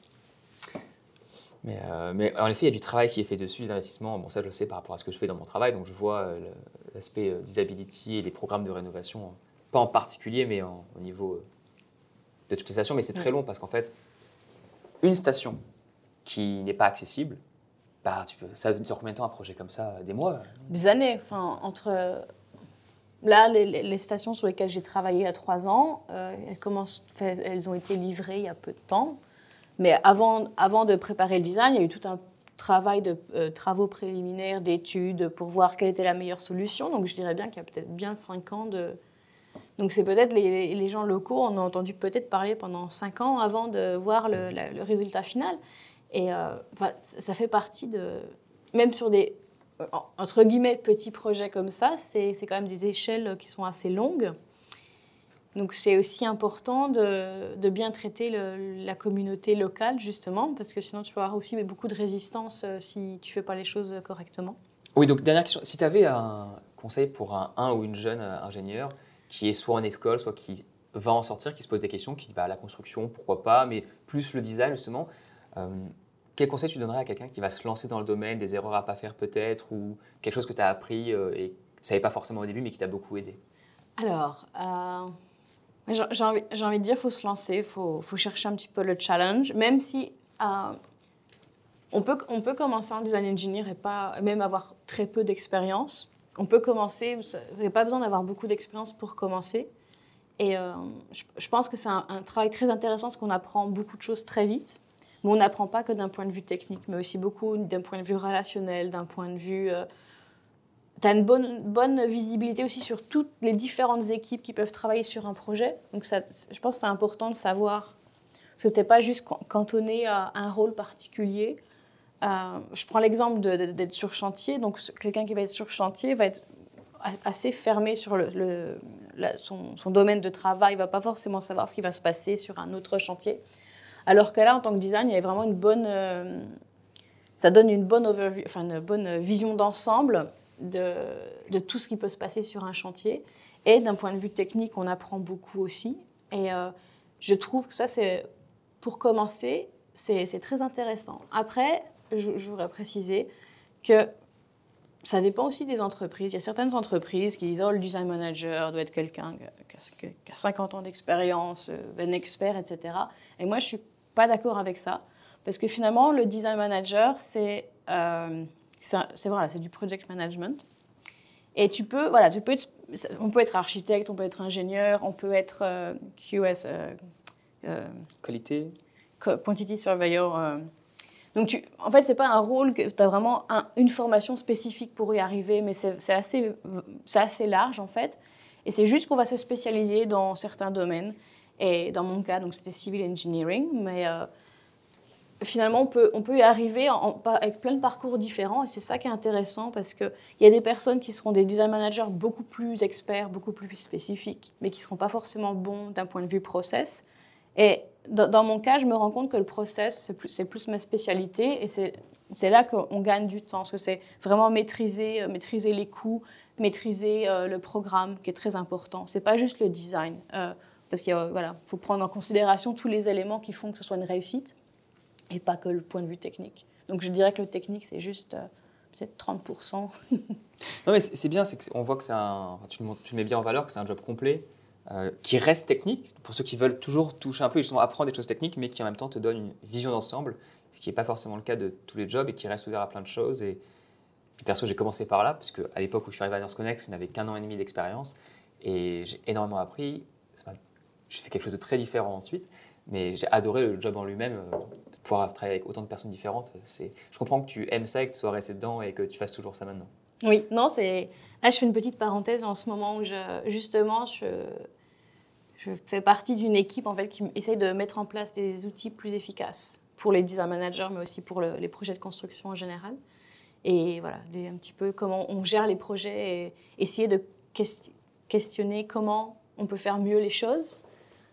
Mais en effet, il y a du travail qui est fait dessus, des investissements. Bon, ça, je le sais par rapport à ce que je fais dans mon travail. Donc, je vois l'aspect disability et les programmes de rénovation, pas en particulier, mais au niveau de toutes les stations. Mais c'est très long parce qu'en fait, une station qui n'est pas accessible, bah, ça dure combien de temps un projet comme ça? Des mois? Des années. Enfin, entre... Là, les stations sur lesquelles j'ai travaillé il y a 3 ans, elles ont été livrées il y a peu de temps. Mais avant de préparer le design, il y a eu tout un travail de travaux préliminaires, d'études, pour voir quelle était la meilleure solution. Donc, je dirais bien qu'il y a peut-être bien 5 ans de... Donc, c'est peut-être les gens locaux, on a entendu peut-être parler pendant 5 ans avant de voir le résultat final. Et ça fait partie de... Même sur des, entre guillemets, petits projets comme ça, c'est quand même des échelles qui sont assez longues. Donc, c'est aussi important de bien traiter la communauté locale, justement, parce que sinon, tu vas avoir aussi beaucoup de résistance si tu ne fais pas les choses correctement. Oui, donc dernière question. Si tu avais un conseil pour un ou une jeune ingénieure qui est soit en école, soit qui va en sortir, qui se pose des questions, qui dit la construction, pourquoi pas, mais plus le design, justement, quel conseil tu donnerais à quelqu'un qui va se lancer dans le domaine, des erreurs à ne pas faire peut-être, ou quelque chose que tu as appris et que tu ne savais pas forcément au début, mais qui t'a beaucoup aidé? Alors... J'ai envie de dire, il faut se lancer, il faut chercher un petit peu le challenge, même si on peut commencer en design engineer et même avoir très peu d'expérience. On peut commencer, il n'y a pas besoin d'avoir beaucoup d'expérience pour commencer. Et je pense que c'est un travail très intéressant parce qu'on apprend beaucoup de choses très vite. Mais on n'apprend pas que d'un point de vue technique, mais aussi beaucoup d'un point de vue relationnel, d'un point de vue... Tu as une bonne visibilité aussi sur toutes les différentes équipes qui peuvent travailler sur un projet. Donc, je pense que c'est important de savoir, parce que tu n'es pas juste cantonné à un rôle particulier. Je prends l'exemple d'être sur chantier. Donc, quelqu'un qui va être sur chantier va être assez fermé sur son domaine de travail. Il ne va pas forcément savoir ce qui va se passer sur un autre chantier. Alors que là, en tant que design, il y a vraiment ça donne une bonne overview, enfin une bonne vision d'ensemble de tout ce qui peut se passer sur un chantier. Et d'un point de vue technique, on apprend beaucoup aussi. Et je trouve que ça, pour commencer, c'est très intéressant. Après, je voudrais préciser que ça dépend aussi des entreprises. Il y a certaines entreprises qui disent « Oh, le design manager doit être quelqu'un qui a 50 ans d'expérience, un expert, etc. » Et moi, je ne suis pas d'accord avec ça. Parce que finalement, le design manager, c'est du project management. Et on peut être architecte, on peut être ingénieur, on peut être QS, Qualité. Quantity Surveyor. Donc, en fait, ce n'est pas un rôle que tu as vraiment une formation spécifique pour y arriver, mais c'est assez large, en fait. Et c'est juste qu'on va se spécialiser dans certains domaines. Et dans mon cas, donc, c'était civil engineering, mais... Finalement, on peut y arriver avec plein de parcours différents et c'est ça qui est intéressant parce qu'il y a des personnes qui seront des design managers beaucoup plus experts, beaucoup plus spécifiques, mais qui ne seront pas forcément bons d'un point de vue process. Et dans mon cas, je me rends compte que le process, c'est plus ma spécialité et c'est là qu'on gagne du temps parce que c'est vraiment maîtriser les coûts, maîtriser le programme qui est très important. Ce n'est pas juste le design parce qu'il faut prendre en considération tous les éléments qui font que ce soit une réussite. Et pas que le point de vue technique. Donc je dirais que le technique, c'est juste peut-être 30%. Non, mais c'est bien, on voit que tu le mets bien en valeur, que c'est un job complet, qui reste technique, pour ceux qui veulent toujours toucher un peu, justement apprendre des choses techniques, mais qui en même temps te donne une vision d'ensemble, ce qui n'est pas forcément le cas de tous les jobs et qui reste ouvert à plein de choses. Et perso, j'ai commencé par là, parce qu'à l'époque où je suis arrivé à Nurse Connect, je n'avais qu'1 an et demi d'expérience, et j'ai énormément appris. J'ai fait quelque chose de très différent ensuite. Mais j'ai adoré le job en lui-même, pouvoir travailler avec autant de personnes différentes. Je comprends que tu aimes ça et que tu sois resté dedans et que tu fasses toujours ça maintenant. Oui, non, là je fais une petite parenthèse en ce moment où je fais partie d'une équipe en fait, qui essaie de mettre en place des outils plus efficaces pour les design managers, mais aussi pour les projets de construction en général. Et voilà, un petit peu comment on gère les projets et essayer de questionner comment on peut faire mieux les choses.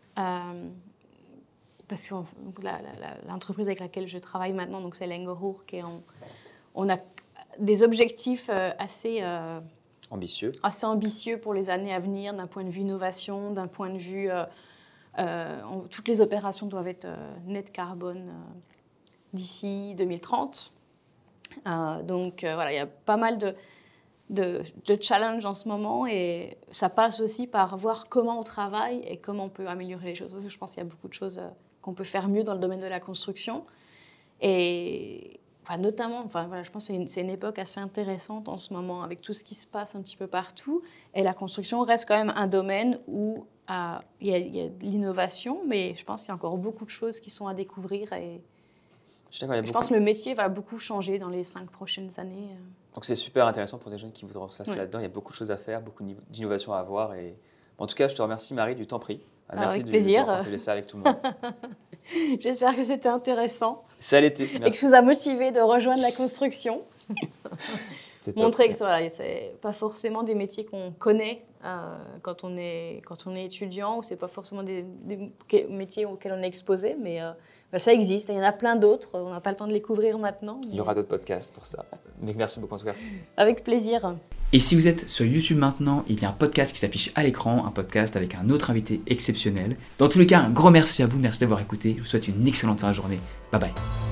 Parce que l'entreprise avec laquelle je travaille maintenant, donc c'est Lengohoek, et on a des objectifs assez Ambitieux. Assez ambitieux pour les années à venir, d'un point de vue innovation, d'un point de vue... toutes les opérations doivent être net carbone d'ici 2030. Donc voilà, il y a pas mal de challenges en ce moment et ça passe aussi par voir comment on travaille et comment on peut améliorer les choses. Parce que je pense qu'il y a beaucoup de choses qu'on peut faire mieux dans le domaine de la construction. Et notamment, voilà, je pense que c'est une époque assez intéressante en ce moment avec tout ce qui se passe un petit peu partout. Et la construction reste quand même un domaine où il y a de l'innovation, mais je pense qu'il y a encore beaucoup de choses qui sont à découvrir. Et je pense que le métier va beaucoup changer dans les 5 prochaines années. Donc c'est super intéressant pour des jeunes qui voudraient se lancer là-dedans. Il y a beaucoup de choses à faire, beaucoup d'innovations à avoir. Et... En tout cas, je te remercie Marie du temps pris. Merci de partager ça avec tout le monde. J'espère que c'était intéressant. Ça l'était. Merci. Et que ça vous a motivé de rejoindre la construction. Montrer que c'est pas forcément des métiers qu'on connaît quand on est étudiant, ou c'est pas forcément des métiers auxquels on est exposé, mais ça existe. Il y en a plein d'autres. On n'a pas le temps de les couvrir maintenant. Il y aura d'autres podcasts pour ça. Mais merci beaucoup en tout cas. Avec plaisir. Et si vous êtes sur YouTube maintenant, il y a un podcast qui s'affiche à l'écran, un podcast avec un autre invité exceptionnel. Dans tous les cas, un grand merci à vous, merci d'avoir écouté. Je vous souhaite une excellente fin de journée. Bye bye.